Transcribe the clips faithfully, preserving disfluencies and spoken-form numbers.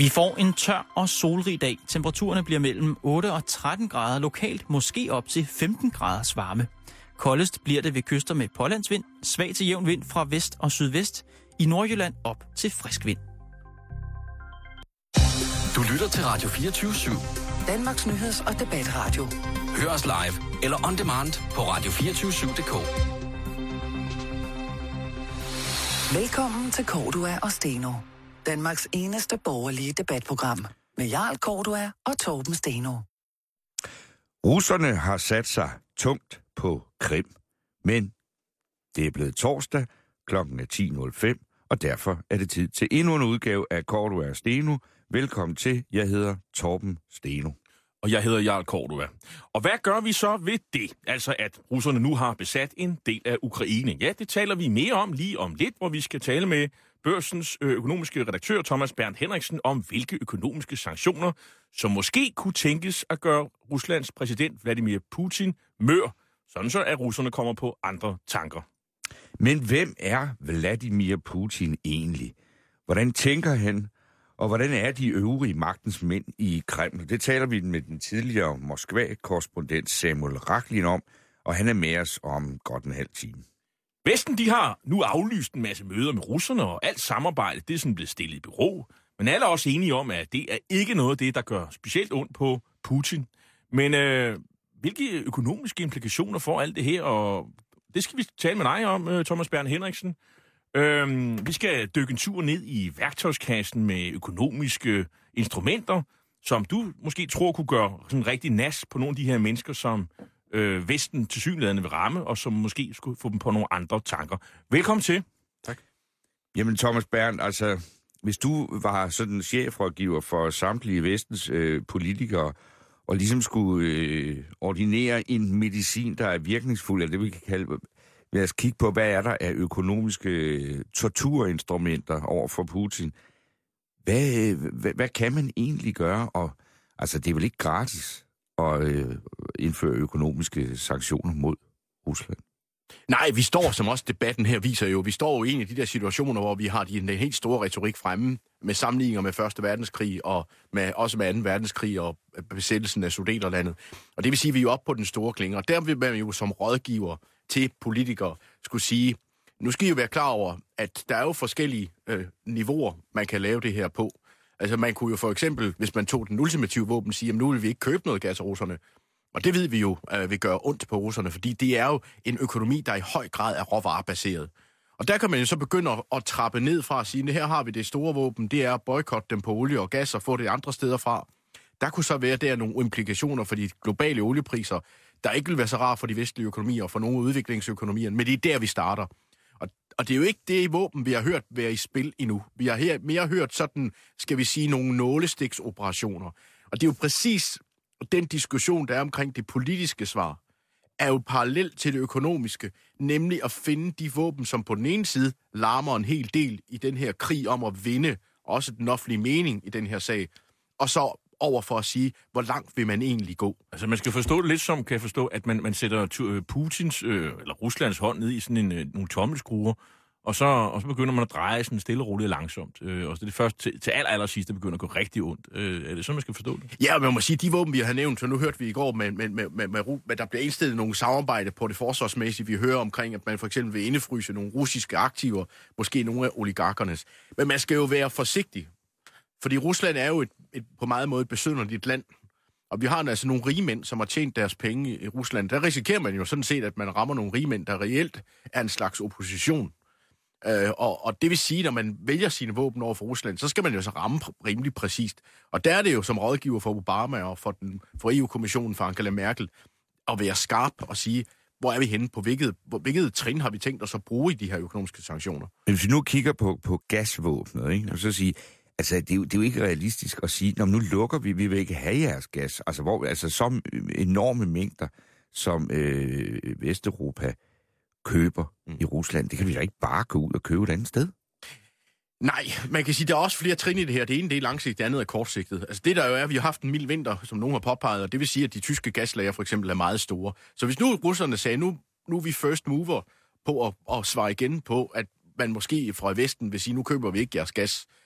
Vi får en tør og solrig dag. Temperaturerne bliver mellem otte og tretten grader lokalt, måske op til femten graders varme. Koldest bliver det ved kyster med pålandsvind, svag til jævn vind fra vest og sydvest. I Nordjylland op til frisk vind. Du lytter til Radio fireogtyve syv. Danmarks nyheds- og debatradio. Hør os live eller on demand på radio to fire syv punktum d k. Velkommen til Cordua og Steno. Danmarks eneste borgerlige debatprogram. Med Jarl Cordua og Torben Steno. Russerne har sat sig tungt på Krim, men det er blevet torsdag, klokken er ti nul fem, og derfor er det tid til endnu en udgave af Cordua og Steno. Velkommen til, jeg hedder Torben Steno. Og jeg hedder Jarl Cordua. Og hvad gør vi så ved det? Altså, at russerne nu har besat en del af Ukraine. Ja, det taler vi mere om lige om lidt, hvor vi skal tale med Børsens økonomiske redaktør Thomas Bernd Henriksen om, hvilke økonomiske sanktioner, som måske kunne tænkes at gøre Ruslands præsident Vladimir Putin mør, sådan så at russerne kommer på andre tanker. Men hvem er Vladimir Putin egentlig? Hvordan tænker han? Og hvordan er de øvrige magtens mænd i Kreml? Det taler vi med den tidligere Moskva-korrespondent Samuel Raklin om, og han er med os om godt en halv time. Vesten, de har nu aflyst en masse møder med russerne, og alt samarbejde, det er sådan blevet stillet i bero. Men alle er også enige om, at det er ikke noget af det, der gør specielt ondt på Putin. Men øh, hvilke økonomiske implikationer får alt det her? Og det skal vi tale med dig om, Thomas Bernd Henriksen. Øhm, vi skal dykke en tur ned i værktøjskassen med økonomiske instrumenter, som du måske tror kunne gøre sådan rigtig nas på nogle af de her mennesker, som øh, Vesten tilsyneladende vil ramme, og som måske skulle få dem på nogle andre tanker. Velkommen til. Tak. Jamen Thomas Bernd, altså hvis du var sådan chefrådgiver for samtlige Vestens øh, politikere, og ligesom skulle øh, ordinere en medicin, der er virkningsfuld, eller det vi kan kalde... Lad os kigge på, hvad er der af økonomiske torturinstrumenter over for Putin. Hvad, hvad, hvad kan man egentlig gøre? Og, altså, det er vel ikke gratis at øh, indføre økonomiske sanktioner mod Rusland? Nej, vi står, som også debatten her viser jo, vi står jo i en af de der situationer, hvor vi har den helt store retorik fremme med sammenligninger med Første Verdenskrig og med, også med Anden Verdenskrig og besættelsen af Sudeterlandet. Og det vil sige, at vi er jo oppe på den store klinge, og der vil man jo som rådgiver til politikere skulle sige, nu skal I jo være klar over, at der er jo forskellige øh, niveauer, man kan lave det her på. Altså man kunne jo for eksempel, hvis man tog den ultimative våben, sige, at nu vil vi ikke købe noget gas af russerne. Og det ved vi jo øh, vil gøre ondt på russerne, fordi det er jo en økonomi, der i høj grad er råvarebaseret. Og der kan man jo så begynde at, at trappe ned fra at sige, at her har vi det store våben, det er at boykotte dem på olie og gas og få det andre steder fra. Der kunne så være der nogle implikationer for de globale oliepriser, der ikke vil være så rart for de vestlige økonomier og for nogle udviklingsøkonomier, men det er der, vi starter. Og, og det er jo ikke det våben, vi har hørt være i spil endnu. Vi har her, mere hørt sådan, skal vi sige, nogle nålestiksoperationer. Og det er jo præcis den diskussion, der er omkring det politiske svar, er jo parallelt til det økonomiske, nemlig at finde de våben, som på den ene side larmer en hel del i den her krig om at vinde, også den offentlige mening i den her sag, og så over for at sige, hvor langt vil man egentlig gå. Altså man skal forstå det lidt som, kan jeg forstå, at man, man sætter Putins, øh, eller Ruslands hånd ned i sådan en, øh, nogle tommelskruer, og så, og så begynder man at dreje sådan stille og roligt langsomt. Øh, og så er det først til, til aller, aller sidst, det begynder at gå rigtig ondt. Øh, er det sådan, man skal forstå det? Ja, man må sige, de våben, vi har nævnt, så nu hørte vi i går, med, med, med, med, med, med der bliver indstillet nogle samarbejde på det forsvarsmæssige. Vi hører omkring, at man for eksempel vil indefryse nogle russiske aktiver, måske nogle af oligarkernes. Men man skal jo være forsigtig. Fordi Rusland er jo et, et, på meget måde et besynderligt land. Og vi har altså nogle rigmænd, som har tjent deres penge i Rusland. Der risikerer man jo sådan set, at man rammer nogle rigmænd, der reelt er en slags opposition. Øh, og, og det vil sige, når man vælger sine våben over for Rusland, så skal man jo så ramme rimelig præcist. Og der er det jo som rådgiver for Obama og for, den, for E U-kommissionen for Angela Merkel at være skarp og sige, hvor er vi henne, på hvilket, hvilket trin har vi tænkt os at bruge i de her økonomiske sanktioner. Hvis vi nu kigger på, på gasvåbnet, ikke? Og så sige, altså det er, jo, det er jo ikke realistisk at sige, når nu lukker vi, vi vil ikke have jeres gas. Altså, hvor, altså så enorme mængder, som øh, Vesteuropa køber mm. i Rusland, det kan vi da ikke bare gå ud og købe et andet sted. Nej, man kan sige, der er også flere trin i det her. Det ene det er langsigtet, det andet er kortsigtet. Altså det der jo er, vi har haft en mild vinter, som nogen har påpeget, og det vil sige, at de tyske gaslager for eksempel er meget store. Så hvis nu russerne sagde, nu, nu er vi first mover på at, at svare igen på, at man måske fra Vesten vil sige, nu køber vi ikke jeres gas,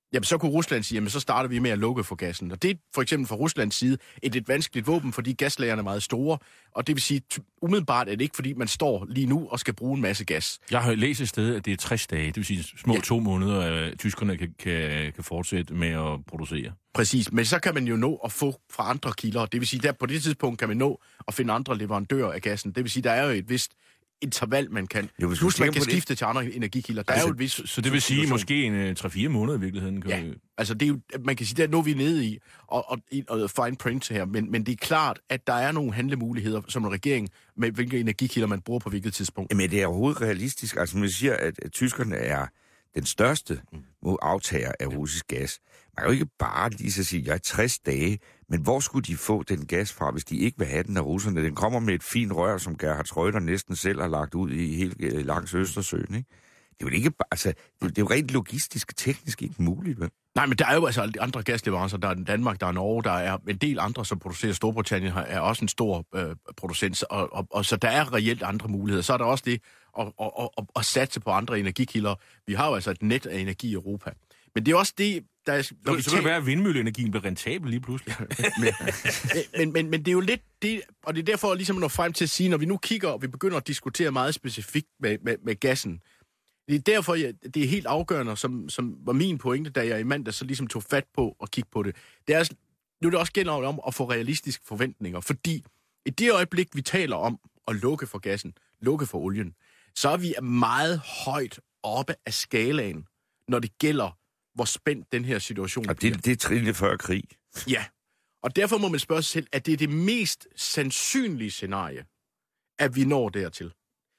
jamen så kunne Rusland sige, jamen så starter vi med at lukke for gassen. Og det er for eksempel fra Ruslands side et lidt vanskeligt våben, fordi gaslagerne er meget store, og det vil sige, umiddelbart er det ikke, fordi man står lige nu og skal bruge en masse gas. Jeg har læst et sted, at det er tres dage, det vil sige små ja. to måneder, at tyskerne kan, kan, kan fortsætte med at producere. Præcis, men så kan man jo nå at få fra andre kilder. Det vil sige, der på det tidspunkt kan man nå at finde andre leverandører af gassen. Det vil sige, der er jo et vist interval, man kan. Jo, plus man kan skifte det til andre energikilder. Der altså, er jo et vis, så det vil sige situation. Måske en tre fire måneder i virkeligheden? Kan ja, vi... altså det er jo, man kan sige, der er nu vi er nede i, og, og, og fine print her, men, men det er klart, at der er nogle handlemuligheder som en regering, med hvilke energikilder man bruger på hvilket tidspunkt. Men det er overhovedet realistisk. Altså man siger, at, at tyskerne er den største aftager af russisk gas. Man kan jo ikke bare lige så sige, at jeg er tres dage, men hvor skulle de få den gas fra, hvis de ikke vil have den af russerne? Den kommer med et fint rør, som Gerhard Schröder næsten selv har lagt ud i helt langs Østersøen, ikke? Det er jo ikke bare, altså, det, det er jo rent logistisk, teknisk ikke muligt, vel? Nej, men der er jo altså andre gasleverancer. Der er Danmark, der er Norge, der er en del andre, som producerer. Storbritannien er også en stor øh, producent, og, og, og så der er reelt andre muligheder. Så er der også det at, at, at, at satse på andre energikilder. Vi har jo altså et net af energi i Europa. Men det er også det, der er... Når så, så kan det være, at vindmølleenergien bliver rentabel lige pludselig. men, men, men, men det er jo lidt det, og det er derfor ligesom at nå frem til at sige, når vi nu kigger, og vi begynder at diskutere meget specifikt med, med, med gassen, det er derfor, jeg, det er helt afgørende, som, som var min pointe, da jeg i mandag så ligesom tog fat på og kigge på det. Det er, nu er det også gælder om at få realistiske forventninger, fordi i det øjeblik, vi taler om at lukke for gassen, lukke for olien, så er vi meget højt oppe af skalaen, når det gælder, hvor spændt den her situation og det, det er trinligt før krig. Ja, og derfor må man spørge sig selv, at det er det mest sandsynlige scenarie, at vi når dertil.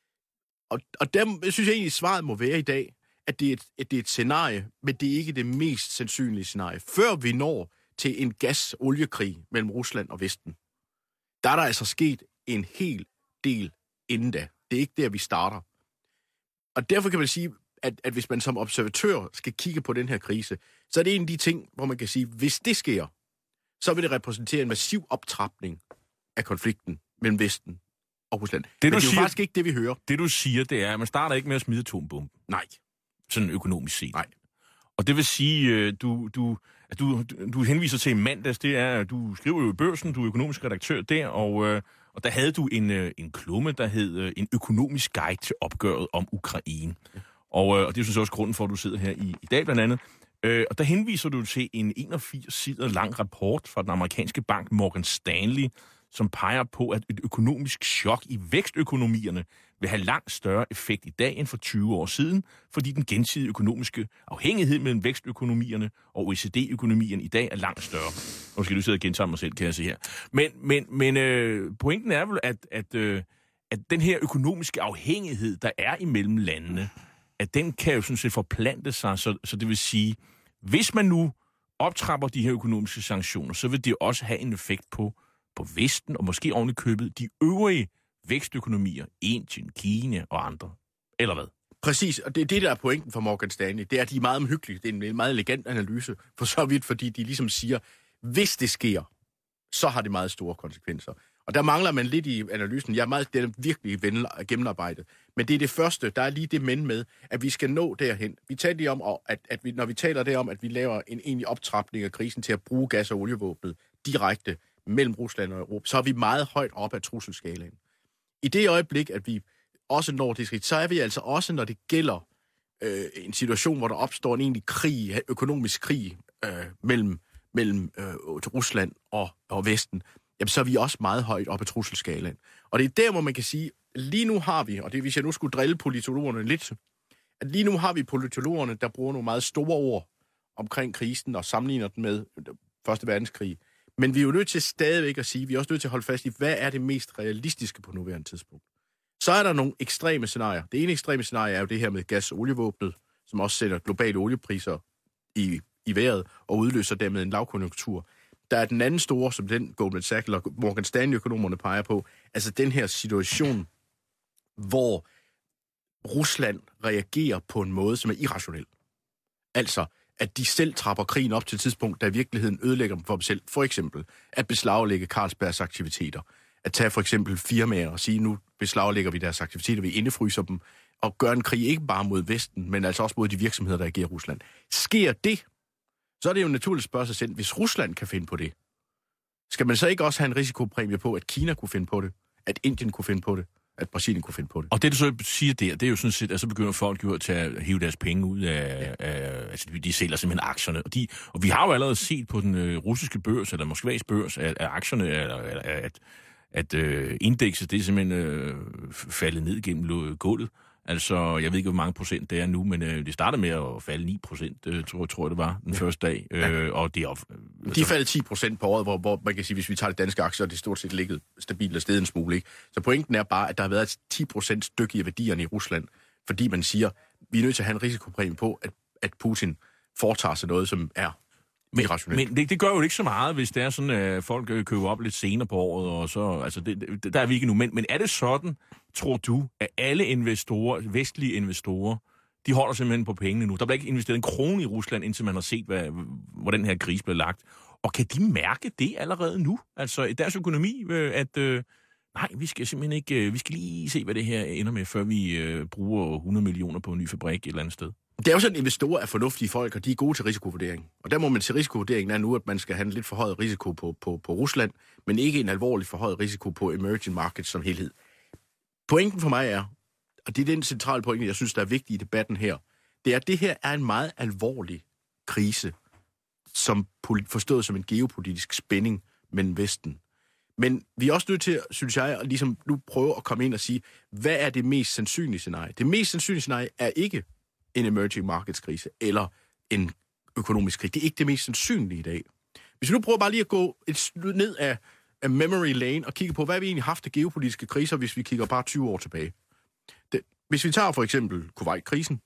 Og, og der synes jeg egentlig, svaret må være i dag, at det, er et, at det er et scenarie, men det er ikke det mest sandsynlige scenarie. Før vi når til en gas-oliekrig mellem Rusland og Vesten, der er der altså sket en hel del inden da. Det er ikke der, vi starter. Og derfor kan man sige, at, at hvis man som observatør skal kigge på den her krise, så er det en af de ting, hvor man kan sige, hvis det sker, så vil det repræsentere en massiv optrapning af konflikten mellem Vesten og Rusland. Det, Men det er jo siger, faktisk ikke det, vi hører. Det, du siger, det er, at man starter ikke med at smide atombomben. Nej. Sådan økonomisk set. Nej. Og det vil sige, du, du, at du, du henviser til i mandags, det er, du skriver jo i Børsen, du er økonomisk redaktør der, og, og der havde du en, en klumme, der hed en økonomisk guide til opgøret om Ukraine. Ja. Og, og det er jo også grunden for, at du sidder her i, i dag blandt andet. Øh, og der henviser du til en enogfirs sider lang rapport fra den amerikanske bank Morgan Stanley, som peger på, at et økonomisk chok i vækstøkonomierne vil have langt større effekt i dag end for tyve år siden, fordi den gensidige økonomiske afhængighed mellem vækstøkonomierne og O E C D-økonomierne i dag er langt større. Nu skal du sidde og gentage mig selv, kan jeg se her. Men, men, men øh, pointen er vel, at, at, øh, at den her økonomiske afhængighed, der er imellem landene, at den kan jo sådan set forplante sig, så, så det vil sige, hvis man nu optrapper de her økonomiske sanktioner, så vil det også have en effekt på, på Vesten, og måske oven i købet de øvrige vækstøkonomier, Indien, Kina og andre, eller hvad? Præcis, og det er det, der er pointen for Morgan Stanley. Det er, at de er meget omhyggelige. Det er en meget elegant analyse, for så vidt, fordi de ligesom siger, hvis det sker, så har det meget store konsekvenser. Og der mangler man lidt i analysen. Jeg er meget, det er virkelig gennemarbejdet. Men det er det første, der er lige det men med, at vi skal nå derhen. Vi taler lige om, at, at vi, når vi taler derom, at vi laver en egentlig optrapning af krisen til at bruge gas- og olievåbnet direkte mellem Rusland og Europa, så er vi meget højt op ad trusselskalaen. I det øjeblik, at vi også når det skridt, så er vi altså også, når det gælder øh, en situation, hvor der opstår en egentlig krig, økonomisk krig øh, mellem, mellem øh, Rusland og, og Vesten, jamen så er vi også meget højt op ad trusselskalaen. Og det er der, hvor man kan sige, lige nu har vi, og det hvis jeg nu skulle drille politologerne lidt, at lige nu har vi politologerne, der bruger nogle meget store ord omkring krisen og sammenligner den med Første Verdenskrig. Men vi er jo nødt til stadigvæk at sige, vi er også nødt til at holde fast i, hvad er det mest realistiske på nuværende tidspunkt. Så er der nogle ekstreme scenarier. Det ene ekstreme scenarie er jo det her med gas- og olievåbnet, som også sætter globale oliepriser i, i vejret og udløser dermed en lavkonjunktur. Der er den anden store, som den Goldman Sachs og Morgan Stanley-økonomerne peger på, altså den her situation, hvor Rusland reagerer på en måde, som er irrationel. Altså, at de selv trapper krigen op til et tidspunkt, der i virkeligheden ødelægger dem for dem selv. For eksempel at beslaglægge Carlsbergs aktiviteter. At tage for eksempel firmaer og sige, nu beslaglægger vi deres aktiviteter, vi indefryser dem, og gøre en krig ikke bare mod Vesten, men altså også mod de virksomheder, der agerer i Rusland. Sker det, så er det jo naturligt at spørge sig selv, hvis Rusland kan finde på det, skal man så ikke også have en risikopræmie på, at Kina kunne finde på det, at Indien kunne finde på det, at Brasilien kunne finde på det? Og det, du så siger der, det er jo sådan set, at så begynder folk jo at tage, hive deres penge ud af, ja. af altså de sælger simpelthen aktierne. Og, de, og vi har jo allerede set på den øh, russiske børs, eller Moskvas børs, at, at aktierne, eller, at, at øh, indekset, det er simpelthen øh, faldet ned gennem gulvet. Altså, jeg ved ikke, hvor mange procent det er nu, men øh, det startede med at falde ni procent, øh, tror, tror jeg det var, den ja. første dag. Øh, ja. Og det er, øh, de faldt ti procent på året, hvor, hvor man kan sige, hvis vi tager de danske aktier, det er stort set ligget stabilt og stedet en smule, ikke? Så pointen er bare, at der har været et ti procent stykke i værdierne i Rusland, fordi man siger, vi er nødt til at have en risikopræmie på, at, at Putin foretager sig noget, som er Men, irrationelt. men det, det gør jo ikke så meget, hvis det er sådan, at folk køber op lidt senere på året, og så, altså, det, det, der er vi ikke nu. Men, men er det sådan, tror du, at alle investorer, vestlige investorer, de holder simpelthen på pengene nu? Der bliver ikke investeret en krone i Rusland, indtil man har set, hvad, hvor den her krise bliver lagt. Og kan de mærke det allerede nu? Altså i deres økonomi, at øh, nej, vi skal simpelthen ikke, vi skal lige se, hvad det her ender med, før vi øh, bruger hundrede millioner på en ny fabrik et eller andet sted? Det er jo sådan, at investorer er fornuftige folk, og de er gode til risikovurdering. Og der må man til risikovurderingen er nu, at man skal have en lidt forhøjet risiko på, på, på Rusland, men ikke en alvorlig forhøjet risiko på emerging markets som helhed. Pointen for mig er, og det er den centrale pointe, jeg synes, der er vigtig i debatten her, det er, at det her er en meget alvorlig krise, som forstået som en geopolitisk spænding mellem Vesten. Men vi er også nødt til, synes jeg, at ligesom nu prøve at komme ind og sige, hvad er det mest sandsynlige scenarie? Det mest sandsynlige scenarie er ikke en emerging markets krise eller en økonomisk krise. Det er ikke det mest sandsynlige i dag. Hvis vi nu prøver bare lige at gå et ned af, af memory lane og kigge på, hvad vi egentlig har haft af geopolitiske kriser, hvis vi kigger bare tyve år tilbage. Det, hvis vi tager for eksempel Kuwait-krisen,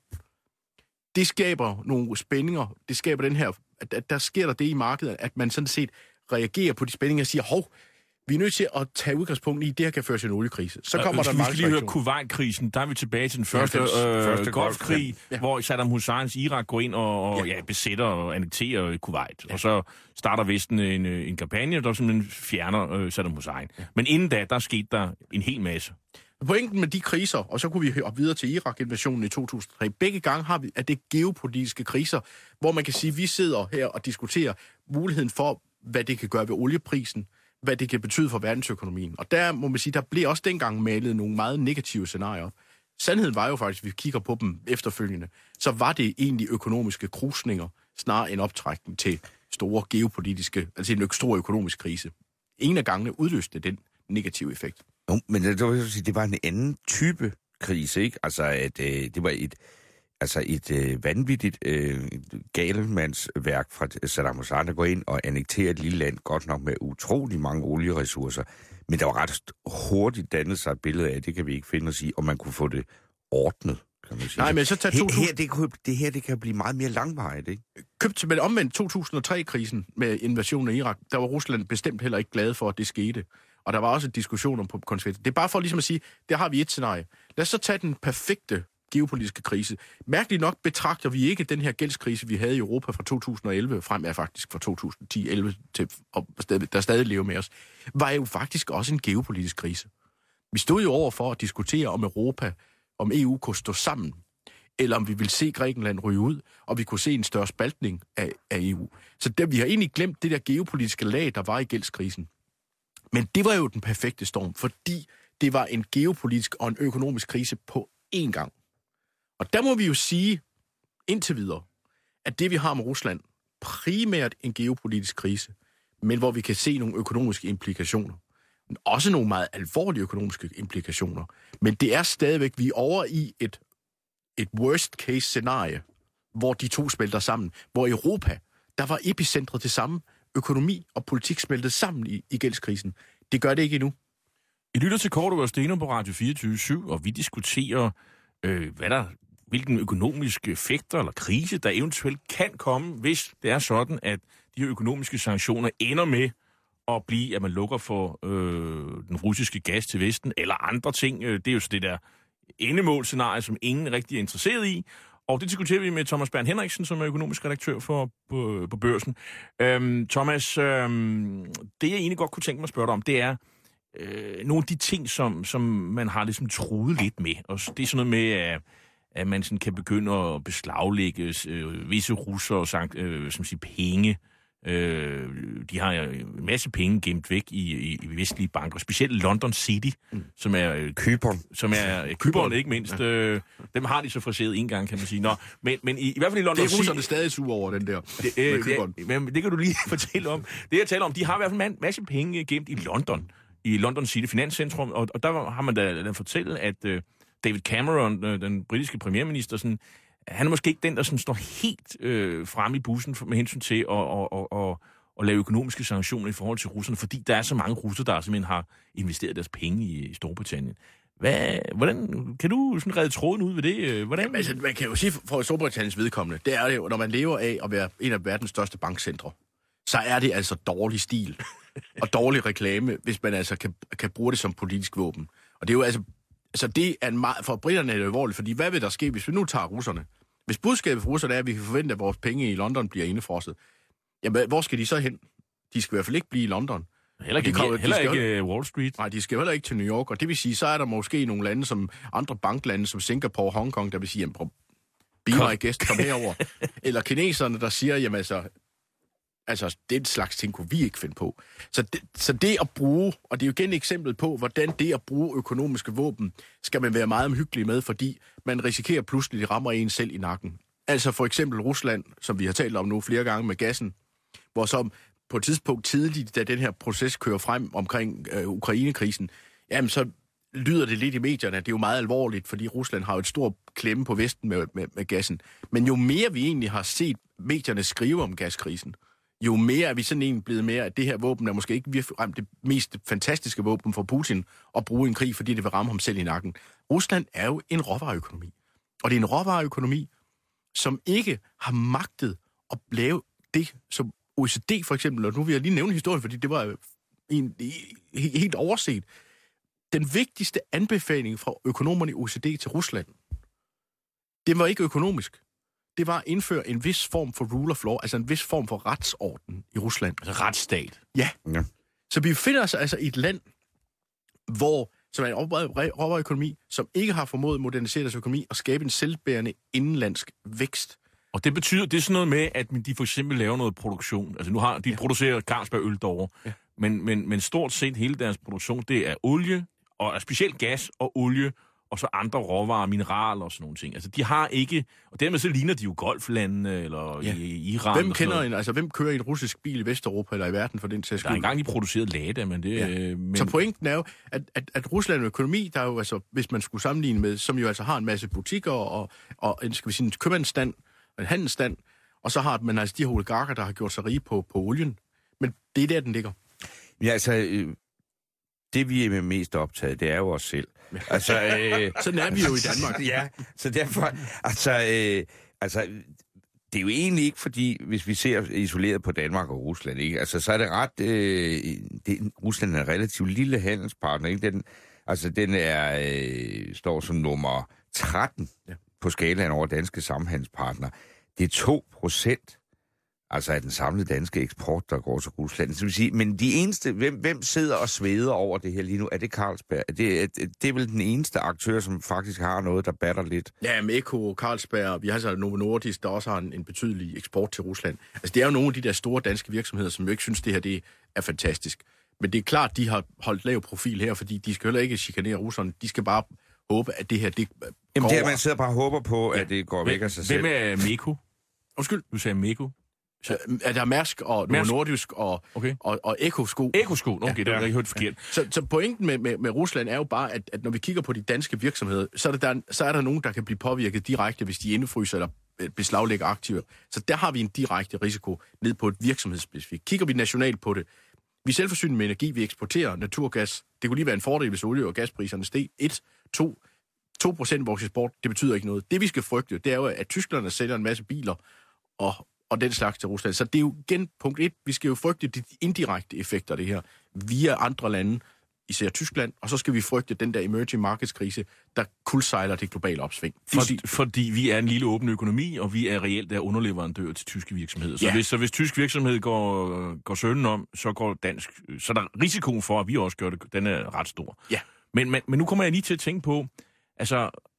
det skaber nogle spændinger. Det skaber den her, at, at der sker der det i markedet, at man sådan set reagerer på de spændinger og siger, hov, vi er nødt til at tage udgangspunkt i, at det her kan føre til en oliekrise. Så kommer ja, der vi skal lige høre Kuwait-krisen. Der er vi tilbage til den første, øh, første golfkrig, ja. Hvor Saddam Husseins Irak går ind og, og ja. Ja, besætter og annekterer Kuwait. Ja. Og så starter Vesten en, en kampagne, der simpelthen fjerner øh, Saddam Hussein. Ja. Men inden da, der skete der en hel masse. Pointen med de kriser, og så kunne vi op videre til Irak-invasionen i to tusind og tre. Begge gange har vi, at det er geopolitiske kriser, hvor man kan sige, at vi sidder her og diskuterer muligheden for, hvad det kan gøre ved olieprisen, hvad det kan betyde for verdensøkonomien. Og der må man sige, der blev også dengang malet nogle meget negative scenarier. Sandheden var jo faktisk, hvis vi kigger på dem efterfølgende, så var det egentlig økonomiske krusninger, snarere en optrækning til store geopolitiske, altså en stor økonomisk krise. Ingen af gangene udløste den negative effekt. Jo, men det, det var en anden type krise, ikke? Altså, at øh, det var et, altså et øh, vanvittigt øh, galemandsværk fra Saddam Hussein, der går ind og annekterer et lille land, godt nok med utrolig mange olieressourcer. Men der var ret hurtigt dannet sig et billede af, det kan vi ikke finde os i, og man kunne få det ordnet, kan man sige. Nej, men så tager to tusind... her, det, kunne, det her, det kan blive meget mere langvarigt, ikke? Købt, men omvendt to tusind og tre-krisen med invasionen af Irak, der var Rusland bestemt heller ikke glad for, at det skete. Og der var også en diskussion om konsekvenser. Det er bare for ligesom at sige, der har vi et scenarie. Lad os så tage den perfekte geopolitiske krise. Mærkeligt nok betragter vi ikke den her gældskrise, vi havde i Europa fra to tusind og elleve, frem er faktisk fra to tusind og ti elleve, til, og der stadig lever med os, var jo faktisk også en geopolitisk krise. Vi stod jo over for at diskutere om Europa, om E U kunne stå sammen, eller om vi ville se Grækenland ryge ud, og vi kunne se en større spaltning af, af E U. Så der, vi har egentlig glemt det der geopolitiske lag, der var i gældskrisen. Men det var jo den perfekte storm, fordi det var en geopolitisk og en økonomisk krise på én gang. Og der må vi jo sige, indtil videre, at det vi har med Rusland, primært en geopolitisk krise, men hvor vi kan se nogle økonomiske implikationer. Også nogle meget alvorlige økonomiske implikationer. Men det er stadigvæk, vi er over i et, et worst case scenarie, hvor de to smelter sammen. Hvor Europa, der var epicentret til samme, økonomi og politik smeltet sammen i, i gældskrisen. Det gør det ikke endnu. I lytter til Cordua og Steno på Radio fireogtyve syv, og vi diskuterer, øh, hvad der, hvilken økonomiske effekter eller krise, der eventuelt kan komme, hvis det er sådan, at de her økonomiske sanktioner ender med at blive, at man lukker for øh, den russiske gas til Vesten, eller andre ting. Det er jo så det der endemålscenarie, som ingen rigtig er interesseret i. Og det diskuterer vi med Thomas Bernd Henriksen, som er økonomisk redaktør for, på, på Børsen. Øhm, Thomas, øhm, det jeg egentlig godt kunne tænke mig at spørge dig om, det er øh, nogle af de ting, som, som man har ligesom truet lidt med. Og det er sådan noget med, at, at man sådan kan begynde at beslaglægge øh, visse russere sagt, øh, som siger, penge. Øh, de har en masse penge gemt væk i, i, i vestlige banker, specielt London City, mm. som er øh, Cypern. Som er øh, Cypern, ikke mindst. Ja. Øh, dem har de så fraseret en gang, kan man sige. Nå, men, men i, i hvert fald i London City... Det er russerne stadig sure over, den der. Det, øh, det, men det kan du lige fortælle om. Det, jeg taler om, de har i hvert fald en masse penge gemt i London, i London City Finanscentrum, og, og der har man da, da fortælle, at øh, David Cameron, øh, den britiske premierminister, sådan, han er måske ikke den, der sådan står helt øh, fremme i bussen med hensyn til at, at, at, at, at lave økonomiske sanktioner i forhold til russerne, fordi der er så mange russer, der simpelthen har investeret deres penge i, i Storbritannien. Hvad, hvordan, kan du sådan redde tråden ud ved det? Hvordan? Jamen, altså, man kan jo sige for Storbritanniens vedkommende, det er jo, når man lever af at være en af verdens største bankcentre, så er det altså dårlig stil og dårlig reklame, hvis man altså kan, kan bruge det som politisk våben. Og det er jo altså, altså det er en meget, for britterne er det alvorligt, fordi hvad vil der ske, hvis vi nu tager russerne? Hvis budskabet for russerne er, at vi kan forvente, at vores penge i London bliver indefrosset, jamen, hvor skal de så hen? De skal i hvert fald ikke blive i London. Heller ikke, kommer, heller ikke heller, Wall Street. Nej, de skal heller ikke til New York, og det vil sige, så er der måske nogle lande, som andre banklande, som Singapore og Hongkong, der vil sige, jamen, be my guest, kom herover. Eller kineserne, der siger, jamen altså, altså, det er en slags ting, kunne vi ikke finde på. Så det, så det at bruge, og det er jo igen et eksempel på, hvordan det at bruge økonomiske våben, skal man være meget omhyggelig med, fordi man risikerer pludselig, at det rammer en selv i nakken. Altså for eksempel Rusland, som vi har talt om nu flere gange med gassen, hvor så på et tidspunkt tidligt, da den her proces kører frem omkring øh, Ukraine-krisen, jamen så lyder det lidt i medierne, at det er jo meget alvorligt, fordi Rusland har jo et stort klemme på Vesten med, med, med gassen. Men jo mere vi egentlig har set medierne skrive om gaskrisen, jo mere er vi sådan egentlig blevet mere, at det her våben er måske ikke virkelig det mest fantastiske våben for Putin at bruge i en krig, fordi det vil ramme ham selv i nakken. Rusland er jo en råvareøkonomi. Og det er en råvareøkonomi, som ikke har magtet at lave det, som O E C D for eksempel, og nu vil jeg lige nævne historien, fordi det var en, helt overset. Den vigtigste anbefaling fra økonomerne i O E C D til Rusland, det var ikke økonomisk. Det var at indføre en vis form for rule of law, altså en vis form for retsorden i Rusland. Altså retsstat. Ja. ja. Så vi finder os altså i et land, hvor, som er en råvareøkonomi, som ikke har formået at modernisere deres økonomi og skabe en selvbærende indenlandsk vækst. Og det betyder, det er sådan noget med, at de for eksempel laver noget produktion. Altså nu har de ja. producerer Carlsberg øl derovre, ja. men, men, men stort set hele deres produktion, det er olie, og specielt gas og olie, og så andre råvarer, mineraler og sådan nogle ting. Altså, de har ikke... Og dermed så ligner de jo golflandene, eller ja. i Iran. Hvem kender en... Altså, hvem kører en russisk bil i Vesteuropa eller i verden for den sags skyld? Der er engang, de produceret Lada, men det... Ja. Øh, men... Så pointen er jo, at, at, at Rusland er økonomi, der er jo altså, hvis man skulle sammenligne med, som jo altså har en masse butikker og, og en, skal vi sige, en købmandsstand, en handelsstand, og så har man altså de her oligarker, der har gjort sig rige på, på olien. Men det er der, den ligger. Ja, altså... Øh... Det, vi er mest optaget, det er jo os selv. Altså, øh, sådan er vi jo i Danmark. Ja, så derfor... Altså, øh, altså, det er jo egentlig ikke, fordi hvis vi ser isoleret på Danmark og Rusland, ikke? Altså, så er det ret... Øh, det, Rusland er en relativt lille handelspartner, ikke? Den, altså, den er, øh, står som nummer tretten ja. på skalaen over danske samhandelspartnere. Det er to procent. Altså af den samlede danske eksport, der går til Rusland. Så vil sige, men de eneste, hvem, hvem sidder og sveder over det her lige nu? Er det Carlsberg? Det, det, det er vel den eneste aktør, som faktisk har noget, der batter lidt? Ja, Meko, Carlsberg, vi har så Novo Nordisk, der også har en, en betydelig eksport til Rusland. Altså det er jo nogle af de der store danske virksomheder, som jo ikke synes, det her det er fantastisk. Men det er klart, de har holdt lav profil her, fordi de skal heller ikke chikanere russerne. De skal bare håbe, at det her det går. Jamen det er, man sidder bare og håber på, ja. at det går væk af sig selv. Hvem er Meko? Undskyld? Du sagde Meko. Så er der Mærsk og Novo Nordisk og, okay. og, og Eko-sko. Eko-sko, okay, ja, det har jeg ikke hørt forkert. Så, så pointen med, med, med Rusland er jo bare, at, at når vi kigger på de danske virksomheder, så er, der, så er der nogen, der kan blive påvirket direkte, hvis de indefryser eller beslaglægger aktiver. Så der har vi en direkte risiko ned på et virksomhedsspecifikt. Kigger vi nationalt på det, vi er selvforsynende med energi, vi eksporterer naturgas. Det kunne lige være en fordel, hvis olie- og gaspriserne steg. Et, to, to procent af vores eksport, det betyder ikke noget. Det vi skal frygte, det er jo, at tyskerne sælger en masse biler, og og den slags til Rusland. Så det er jo igen punkt et. Vi skal jo frygte de indirekte effekter af det her via andre lande, især Tyskland, og så skal vi frygte den der emerging markets-krise, der kuldsejler det globale opsving. For, fordi vi er en lille åben økonomi, og vi er reelt der underleverandør til tyske virksomheder. Så, ja. hvis, så hvis tysk virksomhed går, går sønnen om, så går dansk... Så der er risikoen for, at vi også gør det, den er ret stor. Ja. Men, men, men nu kommer jeg lige til at tænke på, altså,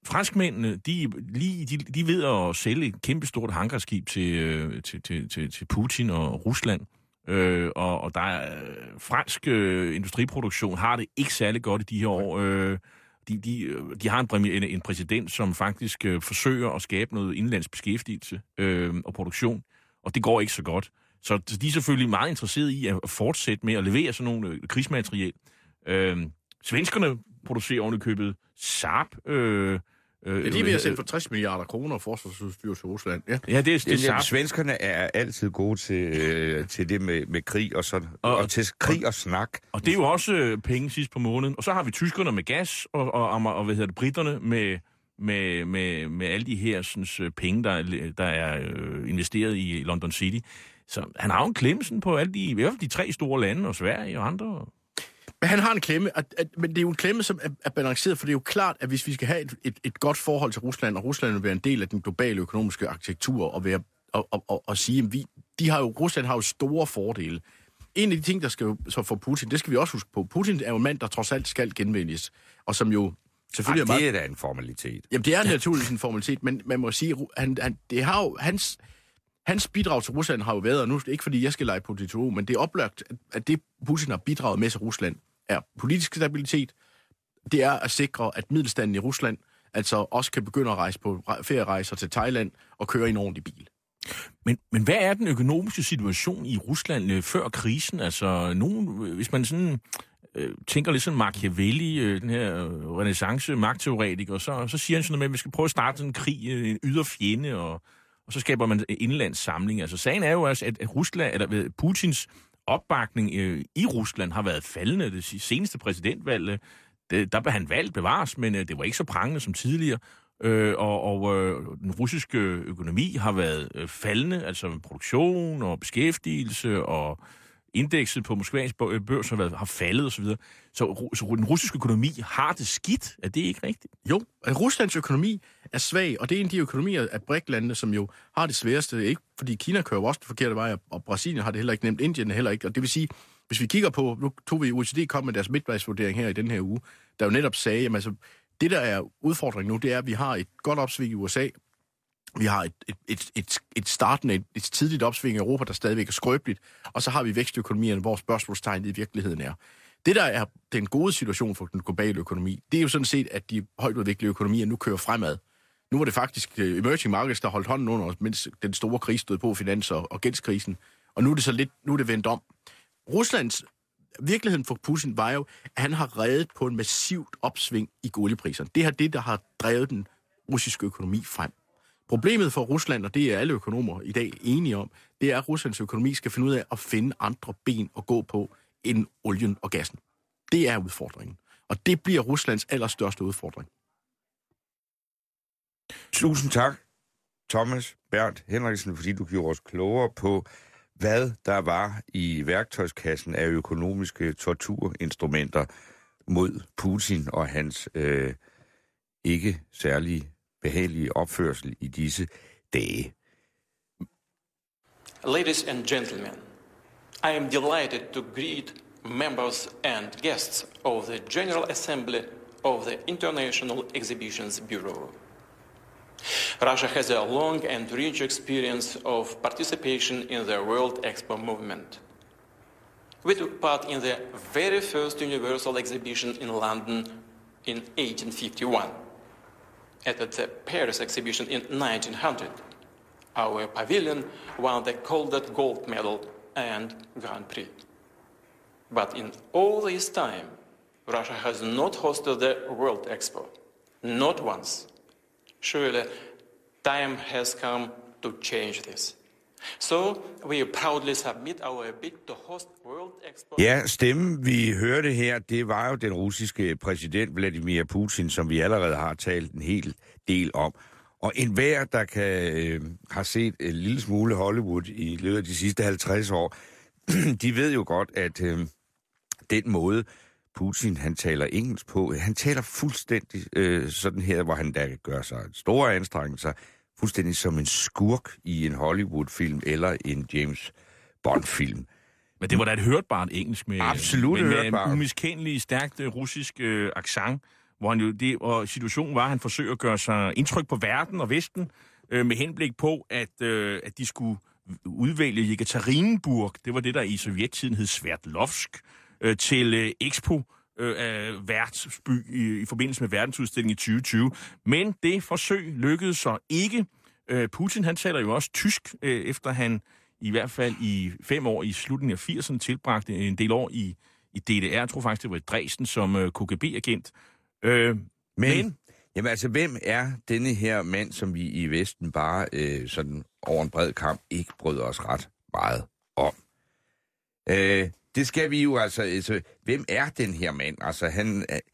franskmændene, de, lige, de, de ved at sælge et kæmpestort hangarskib til, øh, til, til, til, til Putin og Rusland. Øh, og, og der er øh, fransk øh, industriproduktion har det ikke særlig godt i de her år. Øh, de, de, de har en, præmi- en, en præsident, som faktisk øh, forsøger at skabe noget indlands beskæftigelse øh, og produktion, og det går ikke så godt. Så, så de er selvfølgelig meget interesserede i at fortsætte med at levere sådan nogle øh, krigsmateriel. Øh, svenskerne producerer ovenikøbet Saab. Øh, øh, ja, de er ved at sende for tres milliarder kroner forsvarsudstyr til Rusland. Ja, ja det, det, det er svenskerne er altid gode til, øh, til det med, med krig og sådan, og, og til krig og snak. Og det er jo også øh, penge sidst på måneden. Og så har vi tyskerne med gas, og, og, og, og hvad hedder det, britterne med, med, med, med alle de her sådan, penge, der, der er øh, investeret i London City. Så han har jo en klemme sådan på alle de, i hvert fald de tre store lande, og Sverige og andre. Men han har en klemme, at, at, men det er jo en klemme, som er, er balanceret, for det er jo klart, at hvis vi skal have et, et, et godt forhold til Rusland, og Rusland vil være en del af den globale økonomiske arkitektur, og, være, og, og, og, og sige, at vi, de har jo, Rusland har jo store fordele. En af de ting, der skal jo så for Putin, det skal vi også huske på. Putin er jo en mand, der trods alt skal genvælges, og som jo selvfølgelig Ej, er meget... det er da en formalitet. Jamen, det er naturligvis en formalitet, men man må sige, han, han, det har jo, hans... Hans bidrag til Rusland har jo været, og nu ikke fordi jeg skal lege politiker, men det er oplagt, at det Putin har bidraget med til Rusland, er politisk stabilitet. Det er at sikre, at middelstanden i Rusland altså også kan begynde at rejse på ferierejser til Thailand og køre i en ordentlig bil. Men, men hvad er den økonomiske situation i Rusland øh, før krisen? Altså, nogen, hvis man sådan øh, tænker lidt sådan Machiavelli, øh, den her øh, renæssance-magtteoretiker, så, så siger han sådan noget med, at vi skal prøve at starte sådan en krig, øh, en ydre fjende, og Og så skaber man indlandssamling. Altså sagen er jo også, at Rusland, eller Putins opbakning øh, i Rusland har været faldende. Det seneste præsidentvalg, det, der blev han valgt bevares, men øh, det var ikke så prangende som tidligere. Øh, og og øh, den russiske økonomi har været øh, faldende, altså produktion og beskæftigelse og indekset på Moskvas børs har, været, har faldet osv. Så, så, så den russiske økonomi har det skidt. Er det ikke rigtigt? Jo, Ruslands økonomi er svag, og det er en af de økonomier af BRIC-landene, som jo har det sværeste. Ikke fordi Kina kører jo også den forkerte vej, og Brasilien har det heller ikke nemt, Indien heller ikke. Og det vil sige, hvis vi kigger på, nu tog vi O E C D kom med deres midtvejsvurdering her i den her uge, der jo netop sagde, jamen altså, det der er udfordringen nu, det er, at vi har et godt opsving i U S A, vi har et, et, et, et, et startende, et, et tidligt opsving i Europa, der stadigvæk er skrøbeligt, og så har vi vækstøkonomierne, hvor spørgsmålstegnet i virkeligheden er. Det, der er den gode situation for den globale økonomi, det er jo sådan set, at de højtudviklede økonomier nu kører fremad. Nu var det faktisk emerging markets, der holdt hånden under os, mens den store krise stod på, finans- og, og gældskrisen, og nu er det så lidt, nu er det vendt om. Ruslands virkeligheden for Putin var jo, at han har reddet på en massivt opsving i oliepriserne. Det er det, der har drevet den russiske økonomi frem. Problemet for Rusland, og det er alle økonomer i dag enige om, det er, at Ruslands økonomi skal finde ud af at finde andre ben at gå på end olien og gassen. Det er udfordringen. Og det bliver Ruslands allerstørste udfordring. Tusind tak, Thomas Berndt Henriksen, fordi du gjorde os klogere på, hvad der var i værktøjskassen af økonomiske torturinstrumenter mod Putin og hans øh, ikke særlig behagelige opførsel i disse dage. Ladies and gentlemen, I am delighted to greet members and guests of the General Assembly of the International Exhibitions Bureau. Russia has a long and rich experience of participation in the World Expo movement. We took part in the very first Universal Exhibition in London in eighteen fifty-one. At the Paris exhibition in nineteen hundred, our pavilion won the Colded Gold Medal and Grand Prix. But in all this time, Russia has not hosted the World Expo. Not once. Surely, time has come to change this. So, we proudly submit our bid to host World Expo. Ja, stemmen vi hørte her, det var jo den russiske præsident Vladimir Putin, som vi allerede har talt en hel del om. Og enhver, der kan øh, har set en lille smule Hollywood i løbet af de sidste halvtreds år, de ved jo godt, at øh, den måde Putin, han taler engelsk på, han taler fuldstændig øh, sådan her, hvor han da gør sig store anstrengelser, fuldstændig som en skurk i en Hollywood-film eller en James Bond-film. Men det var da et hørbart engelsk med, Absolut med, med hørbart. en umiskendelig, stærkt russisk øh, accent. hvor han jo, det, og situationen var, at han forsøger at gøre sig indtryk på verden og Vesten, øh, med henblik på, at, øh, at de skulle udvælge Jekaterinburg, det var det, der i sovjettiden hed Sverdlovsk, øh, til øh, Expo, øh, værtsby i, i forbindelse med verdensudstillingen i tyve tyve. Men det forsøg lykkedes så ikke. Øh, Putin, han taler jo også tysk, øh, efter han i hvert fald i fem år i slutningen af firserne tilbragte en del år i, i D D R. Jeg tror faktisk, det var i Dresden som øh, K G B-agent. Øh, men... men Jamen altså, hvem er denne her mand, som vi i Vesten bare øh, sådan over en bred kamp ikke bryder os ret meget om? Øh, det skal vi jo altså... altså hvem er den her mand? Altså, han... Øh,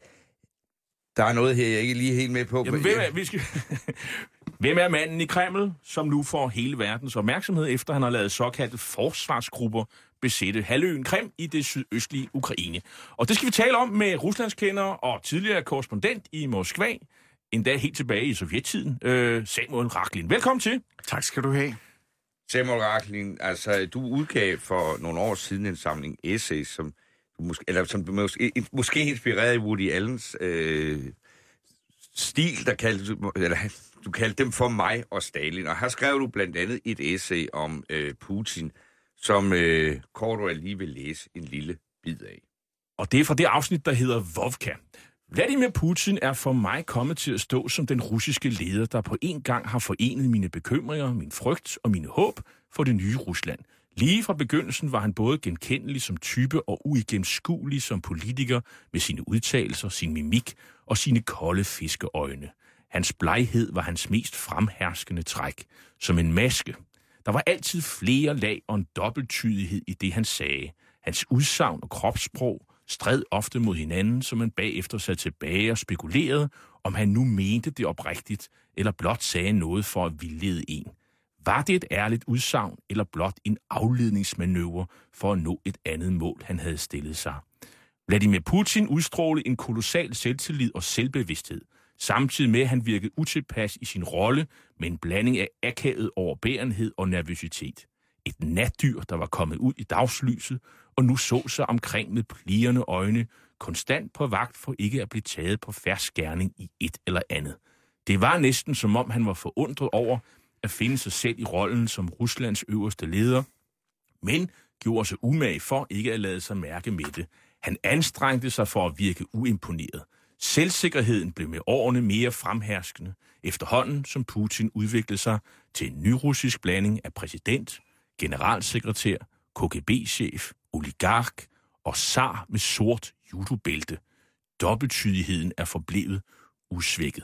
der er noget her, jeg ikke lige helt med på. Jamen, hvem er, vi skal... hvem er manden i Kreml, som nu får hele verdens opmærksomhed, efter han har lavet såkaldte forsvarsgrupper besætte halvøen Krim i det sydøstlige Ukraine? Og det skal vi tale om med ruslandskender og tidligere korrespondent i Moskva, endda helt tilbage i sovjettiden, øh, Samuel Raklin. Velkommen til. Tak skal du have. Samuel Raklin, altså du udgav for nogle år siden en samling essays, som du måske, eller som du måske, måske inspireret i Woody Allens øh, stil, der kaldte, eller du kaldte dem for mig og Stalin. Og her skrev du blandt andet et essay om øh, Putin, som øh, Cordua lige vil læse en lille bid af. Og det er fra det afsnit, der hedder Vovka. Vladimir Putin er for mig kommet til at stå som den russiske leder, der på en gang har forenet mine bekymringer, min frygt og mine håb for det nye Rusland. Lige fra begyndelsen var han både genkendelig som type og uigennemskuelig som politiker med sine udtalelser, sin mimik og sine kolde fiskeøjne. Hans bleghed var hans mest fremherskende træk, som en maske. Der var altid flere lag og en dobbelttydighed i det, han sagde. Hans udsagn og kropssprog stred ofte mod hinanden, så man bagefter sad tilbage og spekulerede, om han nu mente det oprigtigt, eller blot sagde noget for at vildlede en. Var det et ærligt udsagn, eller blot en afledningsmanøvre for at nå et andet mål, han havde stillet sig? Vladimir Putin udstrålede en kolossal selvtillid og selvbevidsthed, samtidig med at han virkede utilpas i sin rolle med en blanding af akavet overbærenhed og nervøsitet. Et natdyr, der var kommet ud i dagslyset, og nu så sig omkring med plirrende øjne, konstant på vagt for ikke at blive taget på fersk gerning i et eller andet. Det var næsten som om han var forundret over at finde sig selv i rollen som Ruslands øverste leder, men gjorde sig umage for ikke at lade sig mærke med det. Han anstrengte sig for at virke uimponeret. Selvsikkerheden blev med årene mere fremherskende, efterhånden som Putin udviklede sig til en nyrussisk blanding af præsident, generalsekretær, K G B-chef, oligark og zar med sort judobælte. Dobbelttydigheden er forblevet usvækket.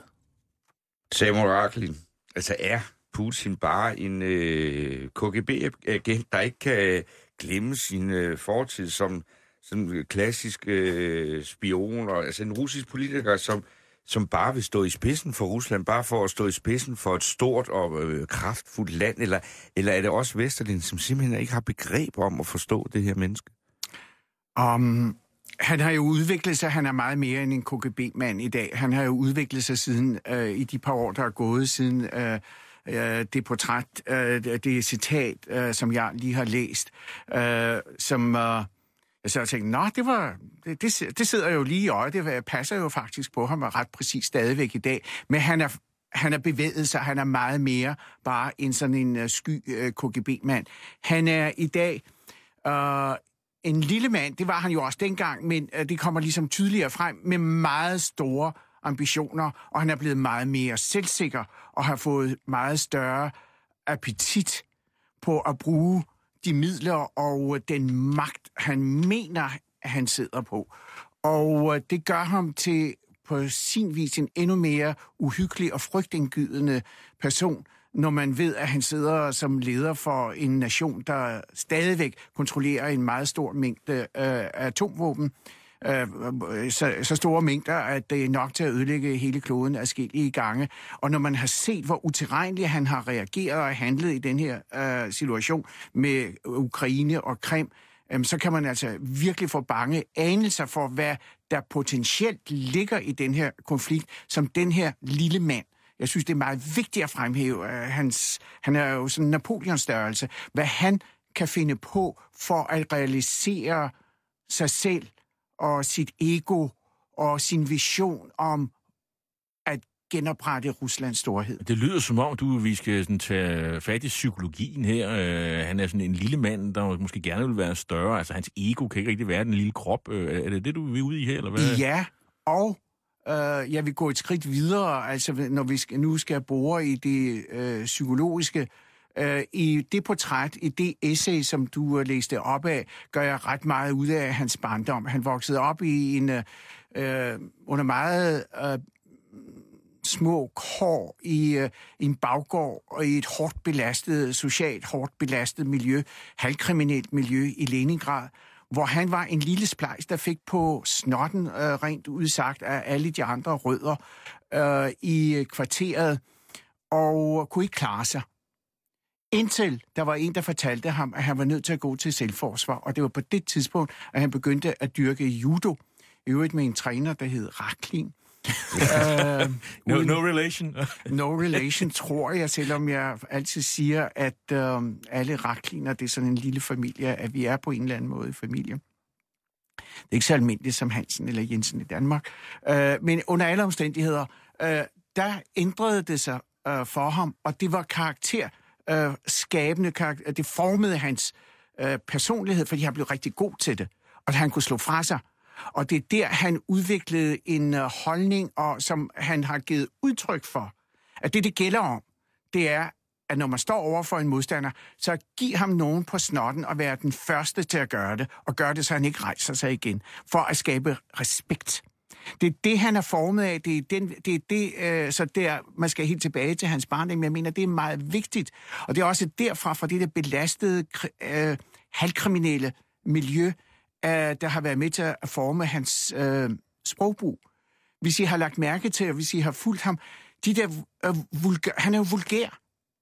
Samuel Raklin, altså er Putin bare en øh, K G B-agent, der ikke kan glemme sin øh, fortid som, som klassisk øh, spion, og, altså en russisk politiker, som, som bare vil stå i spidsen for Rusland, bare for at stå i spidsen for et stort og øh, kraftfuldt land, eller, eller er det også Vesterland, som simpelthen ikke har begreb om at forstå det her menneske? Um, han har jo udviklet sig, han er meget mere end en K G B-mand i dag. Han har jo udviklet sig siden, øh, i de par år, der er gået siden øh, øh, det portræt, øh, det citat, øh, som jeg lige har læst, øh, som... Øh, Så jeg tænkte, nå, det, var, det, det, det sidder jo lige i øjet, det passer jo faktisk på ham ret præcis stadigvæk i dag. Men han er, han er bevæget sig, han er meget mere bare en sådan en uh, sky uh, K G B-mand. Han er i dag uh, en lille mand, det var han jo også dengang, men uh, det kommer ligesom tydeligere frem med meget store ambitioner, og han er blevet meget mere selvsikker og har fået meget større appetit på at bruge de midler og den magt, han mener, han sidder på. Og det gør ham til på sin vis en endnu mere uhyggelig og frygtindgydende person, når man ved, at han sidder som leder for en nation, der stadigvæk kontrollerer en meget stor mængde øh, atomvåben. Øh, så, så store mængder, at det er nok til at ødelægge hele kloden adskillige gange. Og når man har set, hvor utilregneligt han har reageret og handlet i den her øh, situation med Ukraine og Krim, øh, så kan man altså virkelig få bange anelser for, hvad der potentielt ligger i den her konflikt, som den her lille mand. Jeg synes, det er meget vigtigt at fremhæve. Øh, hans, han er jo sådan en Napoleons størrelse. Hvad han kan finde på for at realisere sig selv og sit ego og sin vision om at genoprette Ruslands storhed. Det lyder som om, du vi skal sådan, tage fat i psykologien her. Øh, han er sådan en lille mand, der måske gerne vil være større. Altså, hans ego kan ikke rigtig være den lille krop. Øh, er det det, du vil ude i her, eller hvad? Ja, og øh, jeg vil gå et skridt videre, altså når vi skal, nu skal bore i det øh, psykologiske. Øh, I det portræt, i det essay, som du øh, læste op af, gør jeg ret meget ud af hans barndom. Han voksede op i en øh, under meget øh, små kår i, øh, i en baggård og i et hårdt belastet, socialt hårdt belastet miljø, halvkriminelt miljø i Leningrad, hvor han var en lille splejs, der fik på snotten, øh, rent udsagt, af alle de andre rødder øh, i kvarteret, og kunne ikke klare sig. Indtil der var en, der fortalte ham, at han var nødt til at gå til selvforsvar, og det var på det tidspunkt, at han begyndte at dyrke judo, i øvrigt med en træner, der hed Raklin. uh, no, no relation. no relation, tror jeg, selvom jeg altid siger, at uh, alle Rakliner, det er sådan en lille familie, at vi er på en eller anden måde familie. Det er ikke så almindeligt som Hansen eller Jensen i Danmark. Uh, men under alle omstændigheder, uh, der ændrede det sig uh, for ham, og det var karakter, uh, skabende karakter, det formede hans uh, personlighed, fordi han blev rigtig god til det, og han kunne slå fra sig. Og det er der, han udviklede en uh, holdning, og som han har givet udtryk for, at det, det gælder om, det er, at når man står over for en modstander, så giv ham nogen på snotten og være den første til at gøre det, og gøre det, så han ikke rejser sig igen, for at skabe respekt. Det er det, han er formet af. Det er, den, det, er det, øh, så der, man skal helt tilbage til hans barndom. Jeg mener, det er meget vigtigt. Og det er også derfra, fra det der belastede, øh, halvkriminelle miljø, der har været med til at forme hans øh, sprogbrug. Hvis I har lagt mærke til, og hvis I har fulgt ham, de der, øh, vulgær, han er jo vulgær,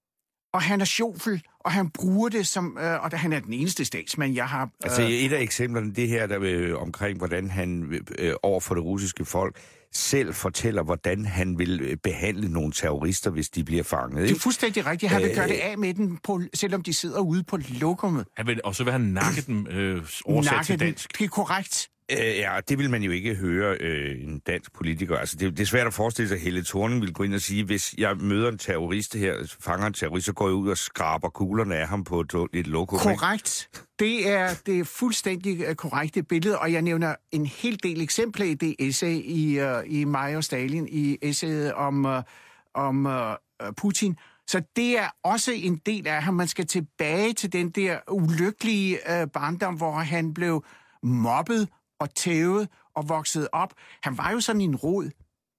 og han er sjovfuld, og han bruger det som, øh, og han er den eneste statsmand, jeg har... Øh... Altså et af eksemplerne, det her der øh, omkring, hvordan han øh, over for det russiske folk selv fortæller, hvordan han vil behandle nogle terrorister, hvis de bliver fanget. Ikke? Det er fuldstændig rigtigt. Han vil gøre det af med dem, på, selvom de sidder ude på lokummet. Han vil, og så vil han nakke dem øh, oversat nakke til dansk. Dem. Det er korrekt. Øh, ja, det vil man jo ikke høre øh, en dansk politiker. Altså, det, det er svært at forestille sig, at Helle Thorning vil gå ind og sige, hvis jeg møder en terrorist her, fanger en terrorist, så går jeg ud og skraber kuglerne af ham på et, et lokum. Korrekt. Det er det fuldstændig korrekte billede, og jeg nævner en hel del eksempler i det essay i, uh, i mig og Stalin, i essayet om, uh, om uh, Putin. Så det er også en del af ham. Man skal tilbage til den der ulykkelige uh, barndom, hvor han blev mobbet og tævet og vokset op. Han var jo sådan en rod,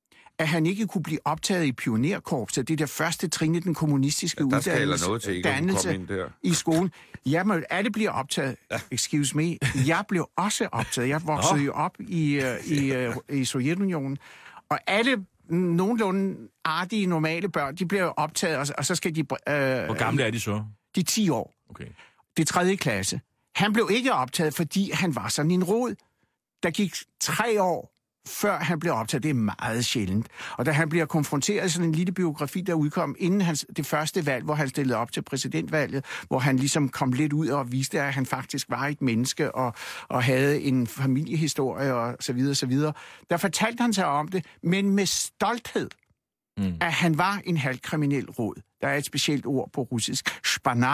at han ikke kunne blive optaget i pionerkorpset. Det er det første trin i den kommunistiske ja, uddannelse noget til, ikke der. I skolen. Jamen, alle bliver optaget. Excuse me. Jeg blev også optaget. Jeg voksede jo op i, uh, i, uh, i Sovjetunionen. Og alle nogenlunde artige, normale børn, de bliver optaget, og, og så skal de... Uh, Hvor gamle er de så? De er ti år. Okay. Det er tredje klasse. Han blev ikke optaget, fordi han var sådan en rod. Der gik tre år, før han blev optaget. Det er meget sjældent. Og da han bliver konfronteret i sådan en lille biografi, der udkom inden hans, det første valg, hvor han stillede op til præsidentvalget, hvor han ligesom kom lidt ud og viste, at han faktisk var et menneske og, og havde en familiehistorie og så videre, så videre. Der fortalte han sig om det, men med stolthed, mm. at han var en halvkriminel rod. Der er et specielt ord på russisk, shpana,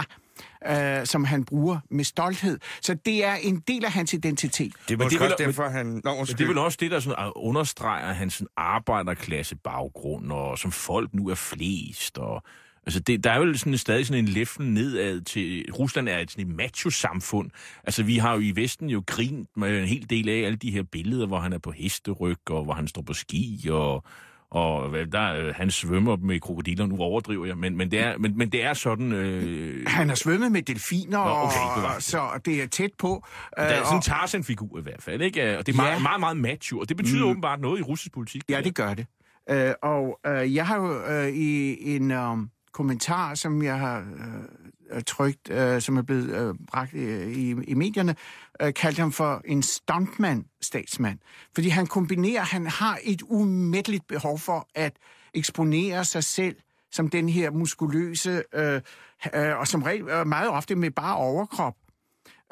Uh, som han bruger med stolthed. Så det er en del af hans identitet. Det er måske også derfor, han... Nå, det er vel også det, der sådan understreger hans arbejderklasse baggrund, og som folk nu er flest. Og, altså det, der er jo sådan, stadig sådan en læften nedad til... Rusland er et sådan et macho-samfund. Altså vi har jo i Vesten jo grint med en hel del af alle de her billeder, hvor han er på hesteryg, og hvor han står på ski, og... Og der, han svømmer med krokodiller, nu overdriver jeg, men, men, det, er, men, men det er sådan... Øh... Han har svømmet med delfiner, Nå, okay, og, så det er tæt på. Det er sådan en Tarzan-figur i hvert fald, ikke? Og det er meget, ja. meget, meget macho, og det betyder mm. åbenbart noget i russisk politik. Ja, det gør det. Uh, og uh, jeg har jo uh, i en um, kommentar, som jeg har uh, trykt, uh, som er blevet uh, bragt uh, i, i medierne, uh, kaldt ham for en stuntman-statsmand. Fordi han kombinerer, han har et umætteligt behov for at eksponere sig selv som den her muskuløse, uh, uh, og som regel uh, meget ofte med bare overkrop,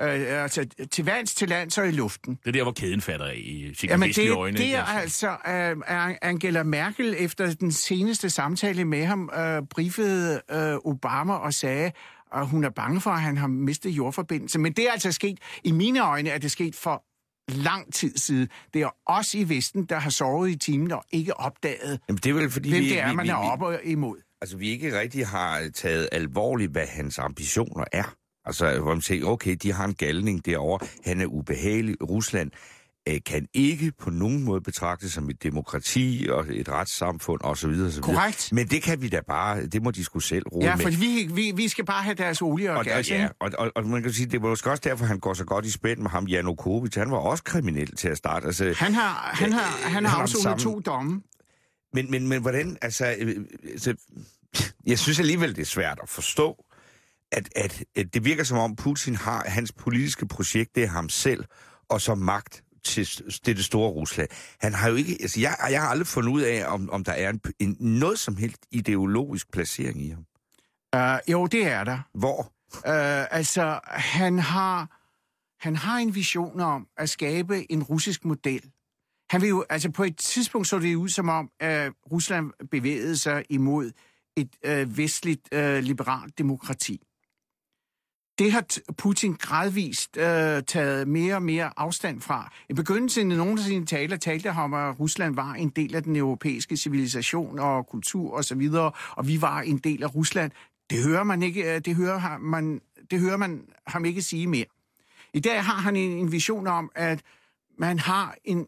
Øh, altså til vands, til lands og i luften. Det er der, hvor kæden fatter af i sine Jamen vestlige det, øjne. det er altså uh, Angela Merkel efter den seneste samtale med ham uh, briefede uh, Obama og sagde, at hun er bange for, at han har mistet jordforbindelse. Men det er altså sket, i mine øjne er det sket for lang tid siden. Det er os i Vesten, der har sovet i timen og ikke opdaget, Jamen, det er vel, fordi hvem vi, det er, vi, man vi, er oppe imod. Altså, vi ikke rigtig har taget alvorligt, hvad hans ambitioner er. Altså, hvor man siger, okay, de har en galning derovre, han er ubehagelig. Rusland øh, kan ikke på nogen måde betragtes som et demokrati og et retssamfund osv. Korrekt. Men det kan vi da bare, det må de skulle selv rode Ja, med. for vi, vi, vi skal bare have deres olie og, og gas. Ja, og, og, og man kan sige, det var måske også derfor, han går så godt i spænd med ham, Janukovic. Han var også kriminel til at starte. Altså, han har, han har, han han har har afsonet samme... to domme. Men, men, men hvordan, altså, øh, altså, jeg synes alligevel, det er svært at forstå, at, at, at det virker som om Putin har, hans politiske projekt, det er ham selv, og så magt til det, det store Rusland. Han har jo ikke, altså, jeg, jeg har aldrig fundet ud af, om, om der er en, en, noget som helst ideologisk placering i ham. Uh, jo, det er der. Hvor? Uh, altså, han har, han har en vision om at skabe en russisk model. Han vil jo, altså på et tidspunkt så det ud som om, at Rusland bevægede sig imod et øh, vestligt øh, liberalt demokrati. Det har Putin gradvist øh, taget mere og mere afstand fra. I begyndelsen af nogle af sine taler talte han om, at Rusland var en del af den europæiske civilisation og kultur og så videre, og vi var en del af Rusland. Det hører man ikke, det hører man, det hører man ham ikke sige mere. I dag har han en, en vision om, at man har en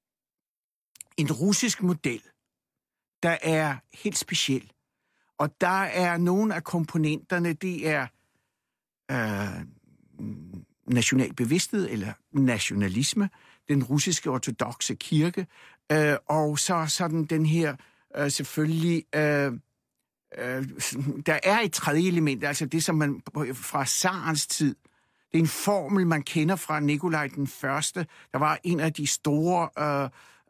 en russisk model, der er helt speciel. Og der er nogle af komponenterne, det er øh, national bevidsthed eller nationalisme, den russiske ortodokse kirke, øh, og så sådan den her øh, selvfølgelig... Øh, øh, der er et tredje element, altså det, som man fra tsarens tid, det er en formel, man kender fra Nikolaj den Første, der var en af de store... Øh,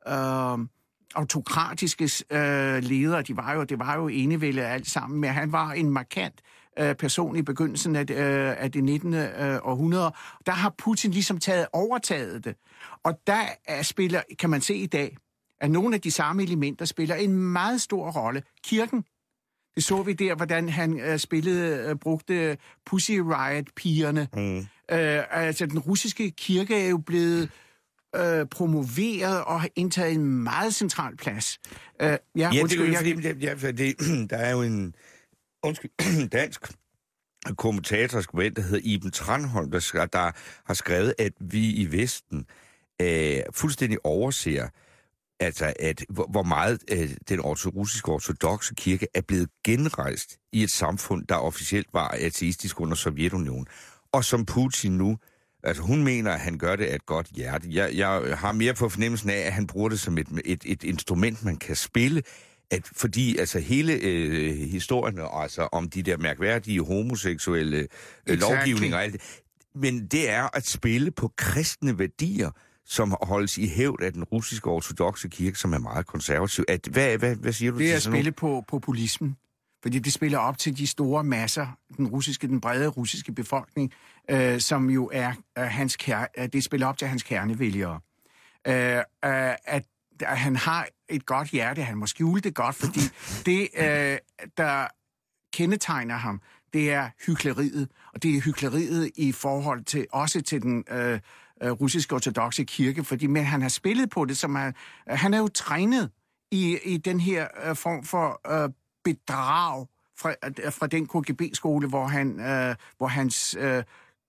øh, autokratiske øh, ledere, de var jo, det var jo enevælde alt sammen, men han var en markant øh, person i begyndelsen af, øh, af det nittende Øh, århundrede. Der har Putin ligesom taget overtaget det. Og der er, spiller, kan man se i dag, at nogle af de samme elementer spiller en meget stor rolle. Kirken, det så vi der, hvordan han øh, spillede, øh, brugte Pussy Riot-pigerne. Mm. Øh, altså, den russiske kirke er jo blevet Øh, promoveret og har indtaget en meget central plads. Øh, ja, ja, undskyld, det er jeg... fordi, det, ja, det, der er jo en undskyld, dansk kommentator, der hedder Iben Tranholm, der, der har skrevet, at vi i Vesten øh, fuldstændig overser, altså, at hvor, hvor meget øh, den russiske ortodokse kirke er blevet genrejst i et samfund, der officielt var ateistisk under Sovjetunionen, og som Putin nu. Altså, hun mener, at han gør det af et godt hjerte. Jeg, jeg har mere på fornemmelsen af, at han bruger det som et, et, et instrument, man kan spille. At, fordi altså hele øh, historien altså, om de der mærkværdige homoseksuelle øh, exactly. lovgivninger og alt det. Men det er at spille på kristne værdier, som holdes i hævd af den russiske ortodokse kirke, som er meget konservativ. At, hvad, hvad, hvad siger du det til er at sådan spille på populismen. Fordi det spiller op til de store masser, den russiske, den brede russiske befolkning, øh, som jo er øh, hans kerne, det spiller op til hans kernevælgere. Øh, øh, at, at han har et godt hjerte, han må skjule det godt, fordi det, øh, der kendetegner ham, det er hykleriet, og det er hykleriet i forhold til også til den øh, russiske ortodokse kirke, fordi men han har spillet på det, som er, han er jo trænet i, i den her øh, form for øh, bedrag fra, fra den K G B-skole, hvor, han, øh, hvor hans øh,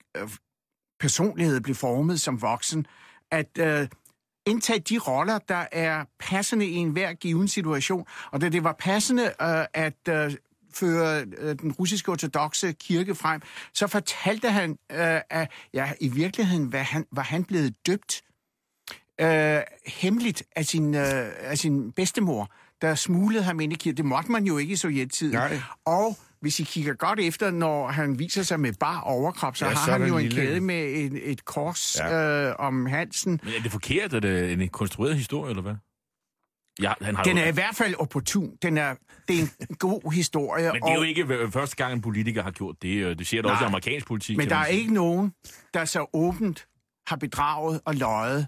personlighed blev formet som voksen, at øh, indtage de roller, der er passende i enhver given situation. Og da det var passende øh, at øh, føre øh, den russiske ortodokse kirke frem, så fortalte han, øh, at ja, i virkeligheden var han, var han blevet døbt øh, hemmeligt af sin, øh, af sin bedstemor, der smuglede ham ind i kirken. Det måtte man jo ikke i sovjettiden. Nej. Og hvis I kigger godt efter, når han viser sig med bar overkrop, så ja, har så han jo en lille kæde med et, et kors ja. øh, om halsen. Men er det forkert? Er det en konstrueret historie, eller hvad? Ja, han har Den jo... er i hvert fald opportun. Den er, det er en god historie. Men det er og... jo ikke første gang, en politiker har gjort det. Det ser du også i amerikansk politik. Men der er ikke nogen, der så åbent har bedraget og løjet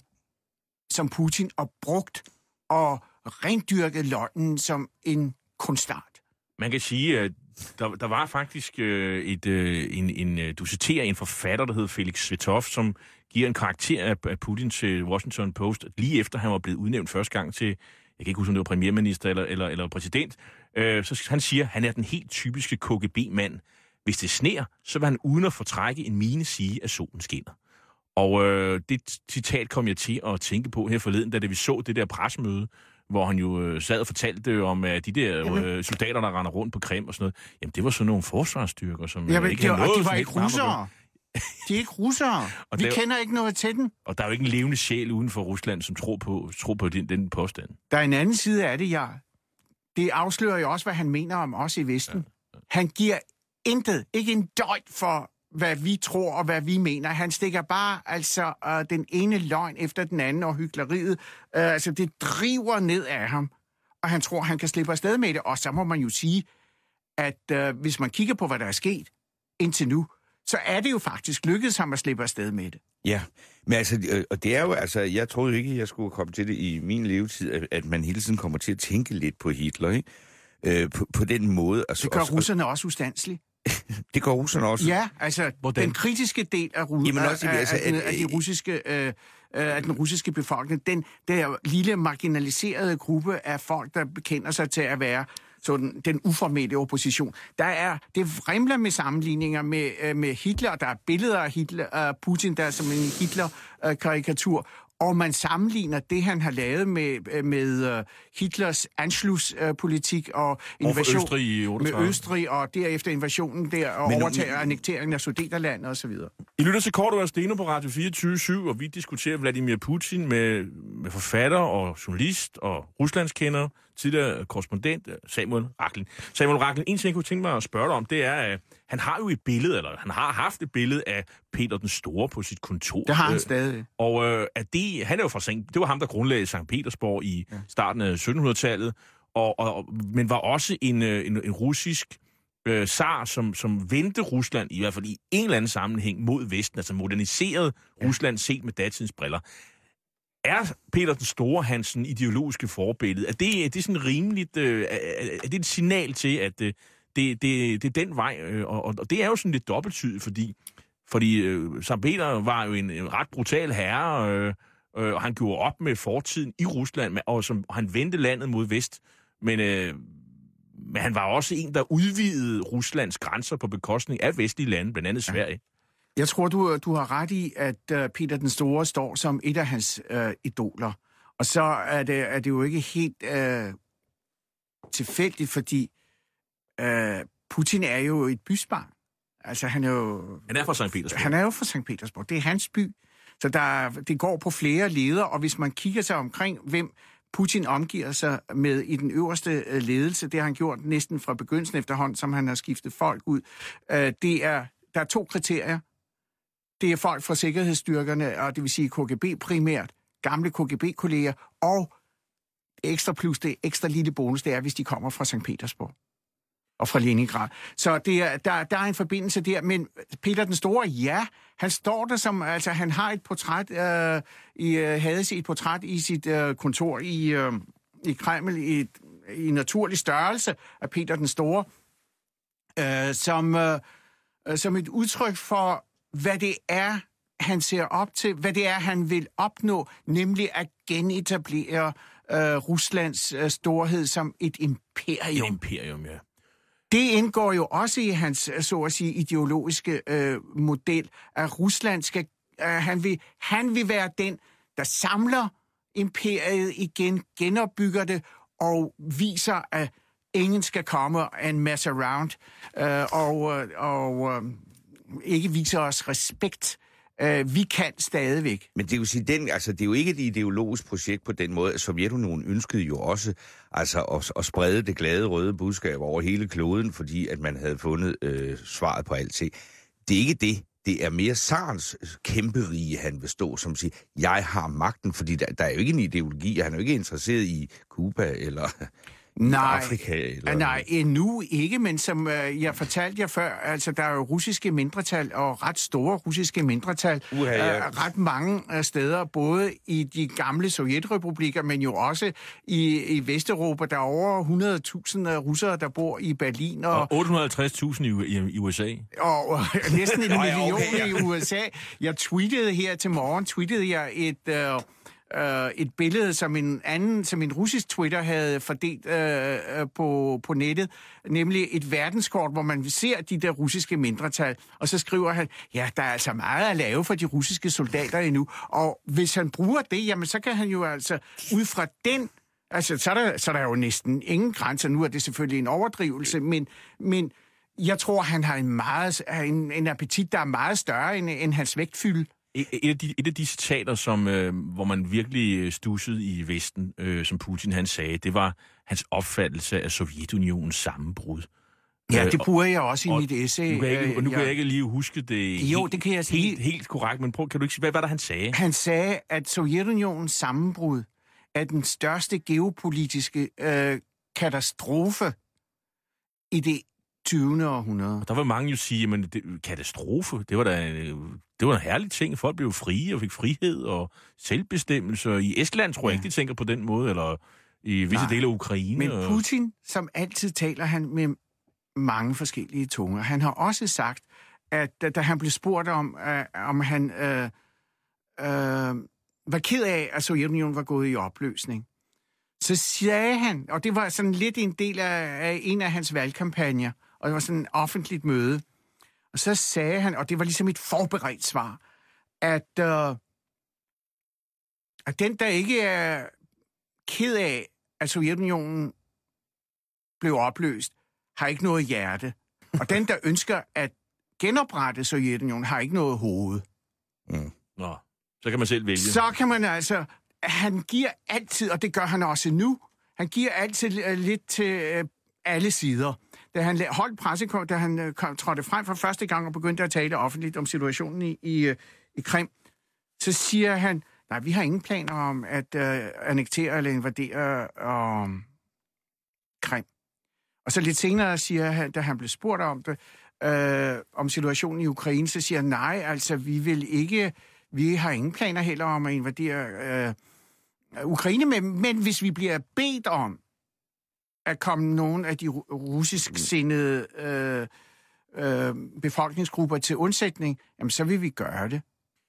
som Putin og brugt og rendyrket løgnen som en kunstart. Man kan sige, at der, der var faktisk øh, et, øh, en, en, du citerer en forfatter, der hedder Felix Svetov, som giver en karakter af, af Putin til Washington Post, lige efter han var blevet udnævnt første gang til, jeg kan ikke huske, om det var premierminister eller, eller, eller præsident, øh, så han siger, at han er den helt typiske K G B-mand. Hvis det sner, så vil han uden at fortrække en mine sige, at solen skinner. Og øh, det citat kom jeg til at tænke på her forleden, da vi så det der pressemøde, hvor han jo øh, sad og fortalte om, at de der øh, soldater, der render rundt på Krim og sådan noget, jamen det var sådan nogle forsvarsstyrker, som Jamen, øh, ikke de, havde noget... de var ikke russere. De er ikke russere. Og Vi der, kender ikke noget til den. Og der er jo ikke en levende sjæl uden for Rusland, som tror på, tror på den, den påstand. Der er en anden side af det, ja. Det afslører jo også, hvad han mener om os i Vesten. Ja, ja. Han giver intet, ikke en døjt for, hvad vi tror og hvad vi mener. Han stikker bare altså øh, den ene løgn efter den anden, og hykleriet. Øh, altså, det driver ned af ham, og han tror, han kan slippe afsted med det. Og så må man jo sige, at øh, hvis man kigger på, hvad der er sket indtil nu, så er det jo faktisk lykkedes ham at slippe afsted med det. Ja, men altså, og det er jo, altså, jeg troede ikke, jeg skulle komme til det i min levetid, at, at man hele tiden kommer til at tænke lidt på Hitler, ikke? Øh, på, på den måde. Altså, det gør også, russerne også ustandsligt. Det gør russerne også. Ja, altså, Hvordan? Den kritiske del af, ru- Jamen også, af, altså, af, den, at, af, de russiske, øh, af den russiske befolkning, den der lille marginaliserede gruppe af folk, der bekender sig til at være sådan, den uformelle opposition. Der er, det vrimler med sammenligninger med, øh, med Hitler, der er billeder af Hitler, øh, Putin, der er som en Hitler-karikatur, og man sammenligner det, han har lavet med, med uh, Hitlers Anschluss-politik uh, og invasion Østrig i otteogtredive. med Østrig, og derefter invasionen der, og Men, overtager annekteringen af Sudeterlandet osv. I lytter til Cordua og Steno på Radio fireogtyve syv, og vi diskuterer Vladimir Putin med, med forfatter og journalist og ruslandskender, tidligere korrespondent Samuel Rachlin. Samuel Rachlin, en ting, jeg kunne tænke mig at spørge dig om, det er, at han har jo et billede, eller han har haft et billede af Peter den Store på sit kontor. Det har han øh, stadig. Og øh, at det, han er jo fra Sankt, det var ham, der grundlagde Sankt Petersborg i ja. starten af syttenhundredetallet, og, og, men var også en, en, en russisk øh, zar, som, som vendte Rusland, i hvert fald i en eller anden sammenhæng, mod Vesten, altså moderniserede ja. Rusland set med datidens briller. Er Peter den Store hans ideologiske forbillede? Er det, er det sådan rimeligt? Øh, er, er det et signal til, at øh, det, det, det er den vej? Øh, og, og det er jo sådan lidt dobbelttydigt, fordi, fordi øh, Sankt Peter var jo en, en ret brutal herre, øh, øh, og han gjorde op med fortiden i Rusland, og, som, og han vendte landet mod vest. Men, øh, men han var også en, der udvidede Ruslands grænser på bekostning af vestlige lande, blandt andet Sverige. Jeg tror, du, du har ret i, at uh, Peter den Store står som et af hans uh, idoler. Og så er det, er det jo ikke helt uh, tilfældigt, fordi uh, Putin er jo et bysbarn. Altså, han er jo... Han er fra Sankt Petersborg. Han er jo fra Sankt Petersborg. Det er hans by. Så der, det går på flere ledere, og hvis man kigger sig omkring, hvem Putin omgiver sig med i den øverste uh, ledelse, det har han gjort næsten fra begyndelsen efterhånden, som han har skiftet folk ud. Uh, det er, der er to kriterier. Det er folk fra sikkerhedsstyrkerne, og det vil sige K G B primært, gamle K G B-kolleger, og ekstra plus, det ekstra lille bonus, det er, hvis de kommer fra Sankt Petersborg og fra Leningrad. Så det er, der, der er en forbindelse der, men Peter den Store, ja, han står der som, altså han har et portræt, øh, i, havde et portræt i sit øh, kontor i, øh, i Kreml, i, i naturlig størrelse af Peter den Store, øh, som, øh, som et udtryk for, hvad det er, han ser op til, hvad det er, han vil opnå, nemlig at genetablere øh, Ruslands øh, storhed som et imperium. Et imperium, ja. Det indgår jo også i hans, så at sige, ideologiske øh, model, at Rusland skal, øh, han, vil, han vil være den, der samler imperiet igen, genopbygger det og viser, at ingen skal komme and mess around, øh, og, og øh, ikke viser os respekt. Uh, vi kan stadigvæk. Men det vil sige, den, altså, det er jo ikke et ideologisk projekt på den måde. Sovjetunionen ønskede jo også altså, at, at sprede det glade røde budskab over hele kloden, fordi at man havde fundet øh, svaret på alt. Det er ikke det, det er mere Sarens kæmperige, han vil stå, som siger, jeg har magten, fordi der, der er jo ikke en ideologi, han er jo ikke interesseret i Cuba eller Nej, Afrika. Eller... nej, endnu ikke, men som øh, jeg fortalte jer før, altså der er jo russiske mindretal, og ret store russiske mindretal, Uha, ja. øh, ret mange øh, steder, både i de gamle sovjetrepublikker, men jo også i, i Vesteuropa. Der er over hundrede tusind russere, der bor i Berlin. Og, og otte hundrede og halvtreds tusind i, i, i U S A. Og, og næsten en Nå, ja, million okay, ja. i U S A. Jeg tweetede her til morgen, tweetede jeg et... Øh, Uh, et billede, som en anden, som en russisk Twitter havde fordelt uh, uh, på, på nettet, nemlig et verdenskort, hvor man ser de der russiske mindretal, og så skriver han, ja, der er altså meget at lave for de russiske soldater endnu, og hvis han bruger det, jamen så kan han jo altså ud fra den, altså så er der, så er der jo næsten ingen grænser, nu er det selvfølgelig en overdrivelse, men, men jeg tror, han har en, meget, en, en appetit, der er meget større end, end hans vægtfylde. Et af, de, et af de citater, som, øh, hvor man virkelig stussede i Vesten, øh, som Putin han sagde, det var hans opfattelse af Sovjetunionens sammenbrud. Ja, det bruger jeg også i og mit essay. Nu kan, jeg ikke, nu kan ja. jeg ikke lige huske det Jo, helt, det kan jeg sige. helt, helt korrekt, men prøv, kan du ikke sige, hvad var det, han sagde? Han sagde, at Sovjetunionens sammenbrud er den største geopolitiske øh, katastrofe i det tyvende århundrede. Og der var mange jo sige, men det, katastrofe, det var da det var en herlig ting. Folk blev frie og fik frihed og selvbestemmelse. I Estland tror jeg ja. ikke, de tænker på den måde, eller i visse Nej. dele af Ukraine. Men Putin, som altid taler han med mange forskellige tunger. Han har også sagt, at da han blev spurgt om, uh, om han uh, uh, var ked af, at Sovjetunionen var gået i opløsning, så sagde han, og det var sådan lidt en del af, af en af hans valgkampagner, og det var sådan et offentligt møde, og så sagde han, og det var ligesom et forberedt svar, at, uh, at den, der ikke er ked af, at Sovjetunionen blev opløst, har ikke noget hjerte. Og den, der ønsker at genoprette Sovjetunionen, har ikke noget hoved. Mm. Nå, så kan man selv vælge. Så kan man altså... Han giver altid, og det gør han også nu, han giver altid lidt til alle sider. Da han holdt pressekonference, da han kom, trådte frem for første gang og begyndte at tale offentligt om situationen i, i, i Krim, så siger han, nej, vi har ingen planer om at uh, annektere eller invadere uh, Krim. Og så lidt senere siger han, da han blev spurgt om det, uh, om situationen i Ukraine, så siger han, nej, altså vi vil ikke, vi har ingen planer heller om at invadere uh, Ukraine, men, men hvis vi bliver bedt om at komme nogle af de russisksindede øh, øh, befolkningsgrupper til undsætning, jamen så vil vi gøre det.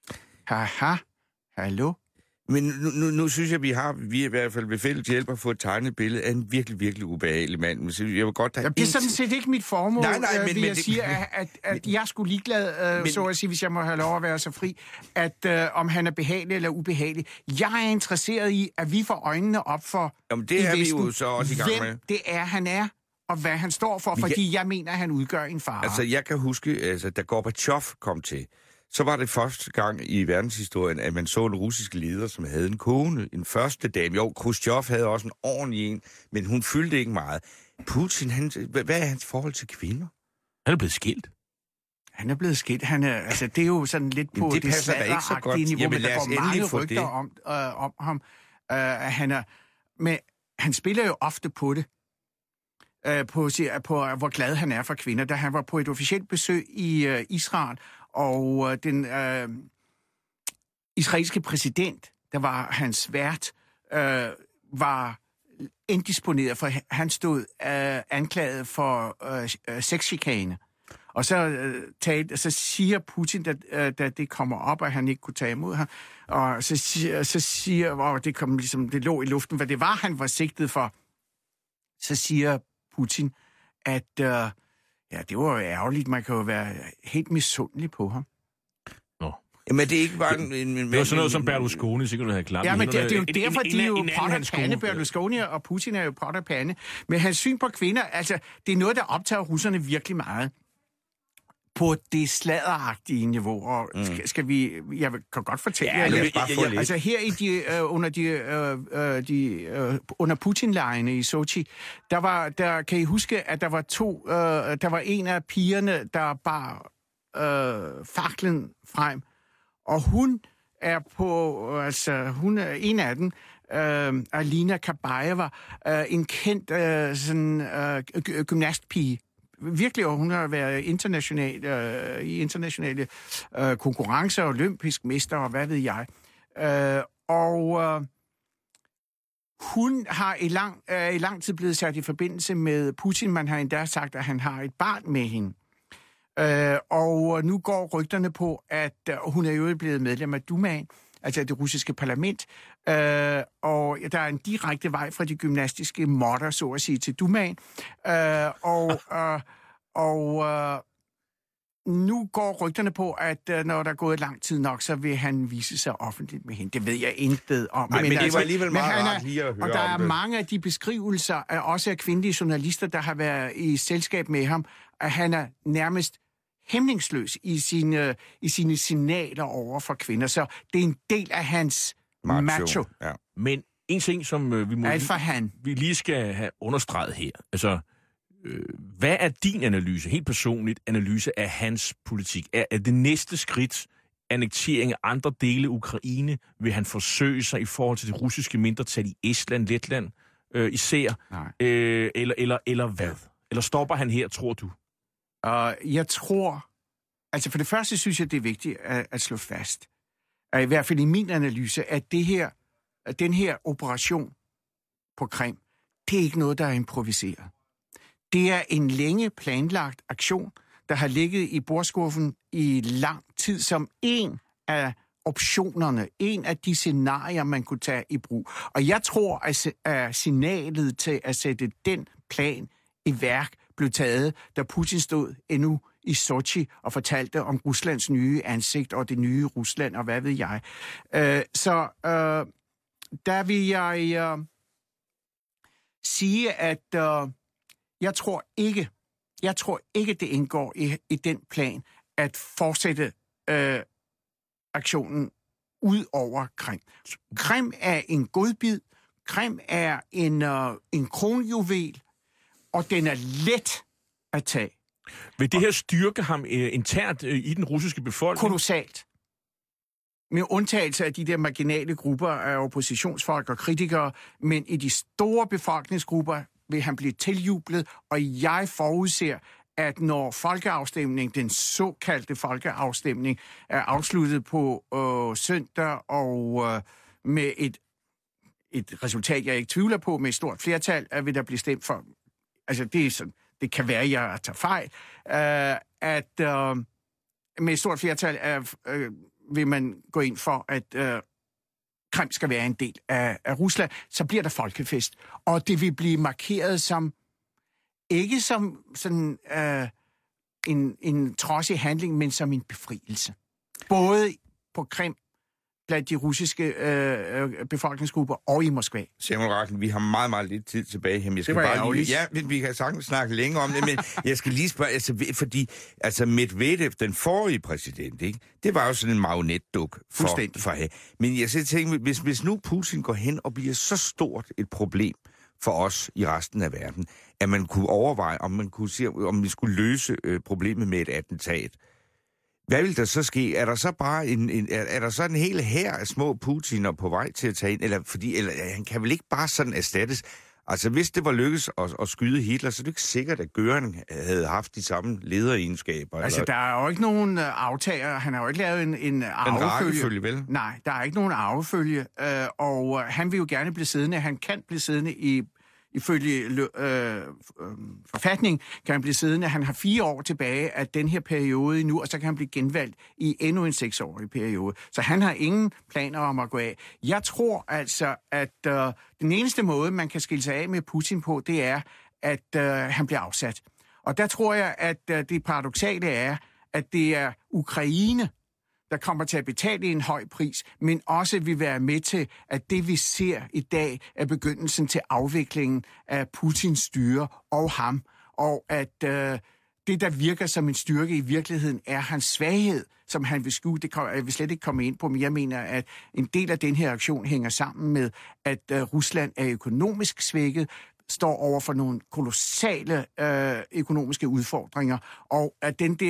Haha, hallo? Men nu, nu, nu synes jeg, vi har, vi er i hvert fald ved fælles hjælp at få et tegnet billede af en virkelig, virkelig ubehagelig mand. Jeg vil godt have ja, det er sådan set ikke mit formål, nej, nej, men, øh, vil men, jeg sige, at, at, at jeg skulle ligeglad, øh, men, så at sige, hvis jeg må have lov at være så fri, at øh, om han er behagelig eller ubehagelig. Jeg er interesseret i, at vi får øjnene op for jamen, det er Vesten, vi jo så også i gang hvem med. det er, han er, og hvad han står for, fordi jeg, jeg mener, at han udgør en fare. Altså, jeg kan huske, altså, da Gorbachev kom til, så var det første gang i verdenshistorien, at man så en russisk leder, som havde en kone, en første dame. Jo, Khrushchev havde også en ordentlig en, men hun fyldte ikke meget. Putin, han, hvad er hans forhold til kvinder? Han er blevet skilt. Han er blevet skilt. Han er, altså, det er jo sådan lidt på det, det sladderagtige niveau, men der går mange rygter om, øh, om ham. Uh, han er, men han spiller jo ofte på det. Uh, på, på, hvor glad han er for kvinder. Da han var på et officielt besøg i uh, Israel, og uh, den uh, israelske præsident, der var hans vært, uh, var indisponeret, for han stod uh, anklaget for uh, sexchikane. Og så, uh, talte, så siger Putin, da, uh, da det kommer op, at han ikke kunne tage imod ham, og så siger, så siger og det, kom, ligesom, det lå i luften, hvad det var, han var sigtet for, så siger Putin, at uh, ja, det var jo ærgerligt, man kan jo være helt misundelig på ham. Nå. Jamen, det er ikke bare en... en, en det var sådan noget som Berlusconi, sikkert have klart. Ja, men det, det er jo en, derfor, en, de er jo pot og pande. Berlusconi og Putin er jo pot og pande. Men hans syn på kvinder, altså, det er noget, der optager russerne virkelig meget. På det sladderagtige niveau, og skal, skal vi... Jeg kan godt fortælle ja, jer lidt. Ja, ja, ja, altså her i de, uh, under de, uh, de uh, under Putin-lejrene i Sochi, der var, der kan I huske, at der var to, uh, der var en af pigerne, der bar øh, faklen frem, og hun er på, altså hun er en af dem, øh, Alina Kabaeva, øh, en kendt øh, sådan, øh, gymnastpige. Virkelig, og hun har været international, øh, i internationale øh, konkurrencer, olympisk mester, og hvad ved jeg. Øh, og øh, hun har i lang, øh, i lang tid blevet sat i forbindelse med Putin. Man har endda sagt, at han har et barn med hende. Øh, og nu går rygterne på, at øh, hun er jo blevet medlem af Dumaen, altså det russiske parlament, øh, og der er en direkte vej fra de gymnastiske måtter, så at sige, til Dumaen. Øh, og øh, og øh, nu går rygterne på, at øh, når der er gået lang tid nok, så vil han vise sig offentligt med hende. Det ved jeg intet om. Nej, men, men det altså, var alligevel meget rart lige at høre og der er det. mange af de beskrivelser, af, også af kvindelige journalister, der har været i selskab med ham, at han er nærmest hæmningsløs i sine, i sine signaler over for kvinder. Så det er en del af hans macho. macho. Ja. Men en ting, som øh, vi, må Alfa han. vi lige skal have understreget her, altså, øh, hvad er din analyse, helt personligt analyse af hans politik? Er, er det næste skridt annektering af andre dele af Ukraine? Vil han forsøge sig i forhold til det russiske mindretal i Estland, Letland øh, især? Øh, eller, eller, eller hvad? Eller stopper han her, tror du? Og jeg tror, altså for det første synes jeg, det er vigtigt at, at slå fast, at i hvert fald i min analyse, at det her, at den her operation på Krim, det er ikke noget, der er improviseret. Det er en længe planlagt aktion, der har ligget i bordskuffen i lang tid som en af optionerne, en af de scenarier, man kunne tage i brug. Og jeg tror, at signalet til at sætte den plan i værk blev taget, da Putin stod endnu i Sochi og fortalte om Ruslands nye ansigt og det nye Rusland og hvad ved jeg. Øh, så øh, der vil jeg øh, sige, at øh, jeg tror ikke, jeg tror ikke, det indgår i, i den plan at fortsætte øh, aktionen ud over Krim. Krim er en godbid. Krim er en, øh, en kronjuvel, og den er let at tage. Vil det her styrke ham øh, internt øh, i den russiske befolkning? Kolossalt. Med undtagelse af de der marginale grupper af oppositionsfolk og kritikere, men i de store befolkningsgrupper vil han blive tiljublet, og jeg forudser, at når folkeafstemning, den såkaldte folkeafstemning, er afsluttet på øh, søndag, og øh, med et, et resultat, jeg ikke tvivler på, med et stort flertal, at vil der blive stemt for. Altså, det er sådan, det kan være, at jeg tager fejl, øh, at øh, med et stort flertal af, øh, vil man gå ind for, at øh, Krim skal være en del af, af Rusland, så bliver der folkefest. Og det vil blive markeret som, ikke som sådan øh, en, en trodsig handling, men som en befrielse. Både på Krim, blandt de russiske øh, befolkningsgrupper og i Moskva. Samuel Rachlin, vi har meget, meget lidt tid tilbage. Jamen, jeg skal bare lige, ja, vi kan sagtens snakke længere om det, men jeg skal lige spørge, altså, fordi altså Medvedev, den forrige præsident, ikke, det var jo sådan en marionetduk for, for at have. Men jeg skal tænke, hvis, hvis nu Putin går hen og bliver så stort et problem for os i resten af verden, at man kunne overveje, om man kunne sige, om vi skulle løse øh, problemet med et attentat. Hvad vil der så ske? Er der så bare en, en er, er der så en hel hær af små Putiner på vej til at tage ind? Eller, fordi, eller han kan vel ikke bare sådan erstattes? Altså, hvis det var lykkes at, at skyde Hitler, så er det ikke sikkert, at Göring havde haft de samme lederegenskaber. Altså, eller... der er jo ikke nogen aftager. Han har jo ikke lavet en, en arvefølge. En vel? Nej, der er ikke nogen arvefølge. Øh, og han vil jo gerne blive siddende. Han kan blive siddende i... Ifølge øh, øh, forfatning kan han blive siddende. Han har fire år tilbage af den her periode nu, og så kan han blive genvalgt i endnu en seksårig periode. Så han har ingen planer om at gå af. Jeg tror altså, at øh, den eneste måde, man kan skille sig af med Putin på, det er, at øh, han bliver afsat. Og der tror jeg, at øh, det paradoksale er, at det er Ukraine, der kommer til at betale en høj pris, men også vil være med til, at det vi ser i dag er begyndelsen til afviklingen af Putins styre og ham, og at øh, det, der virker som en styrke i virkeligheden, er hans svaghed, som han vil skue. Det kan jeg vil slet ikke komme ind på, men jeg mener, at en del af den her aktion hænger sammen med, at øh, Rusland er økonomisk svækket, står over for nogle kolossale øh, økonomiske udfordringer, og at den der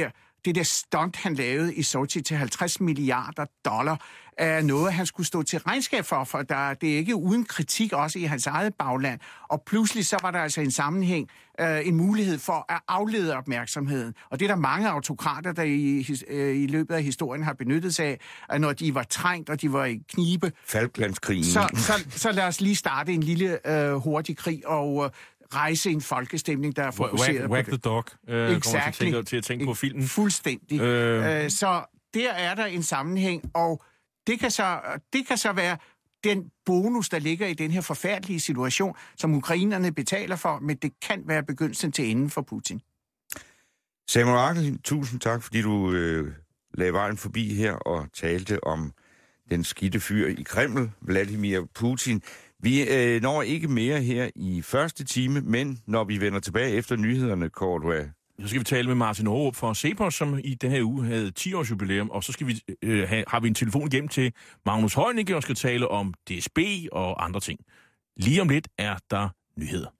det der stunt, han lavede i Sochi til halvtreds milliarder dollar, er noget, han skulle stå til regnskab for, for der, det er ikke uden kritik også i hans eget bagland. Og pludselig så var der altså en sammenhæng, øh, en mulighed for at aflede opmærksomheden. Og det er der mange autokrater, der i, øh, i løbet af historien har benyttet sig af, at når de var trængt, og de var i knibe, Falklandskrigen. Så, så, så lad os lige starte en lille øh, hurtig krig og øh, rejse en folkestemning, der er fokuseret wag, på wag det. the dog. Øh, exactly. Kommer til, til at tænke på filmen. Fuldstændig. Øh. Øh, så der er der en sammenhæng, og det kan, så, det kan så være den bonus, der ligger i den her forfærdelige situation, som ukrainerne betaler for, men det kan være begyndelsen til enden for Putin. Samuel Arkelin, tusind tak, fordi du øh, lagde vejen forbi her og talte om den skidte fyr i Kreml, Vladimir Putin. Vi øh, når ikke mere her i første time, men når vi vender tilbage efter nyhederne, Cordua. Så skal vi tale med Martin Aarup fra Cepos, som i den her uge havde ti års jubilæum, og så skal vi, øh, have, har vi en telefon igennem til Magnus Heunicke og skal tale om D S B og andre ting. Lige om lidt er der nyheder.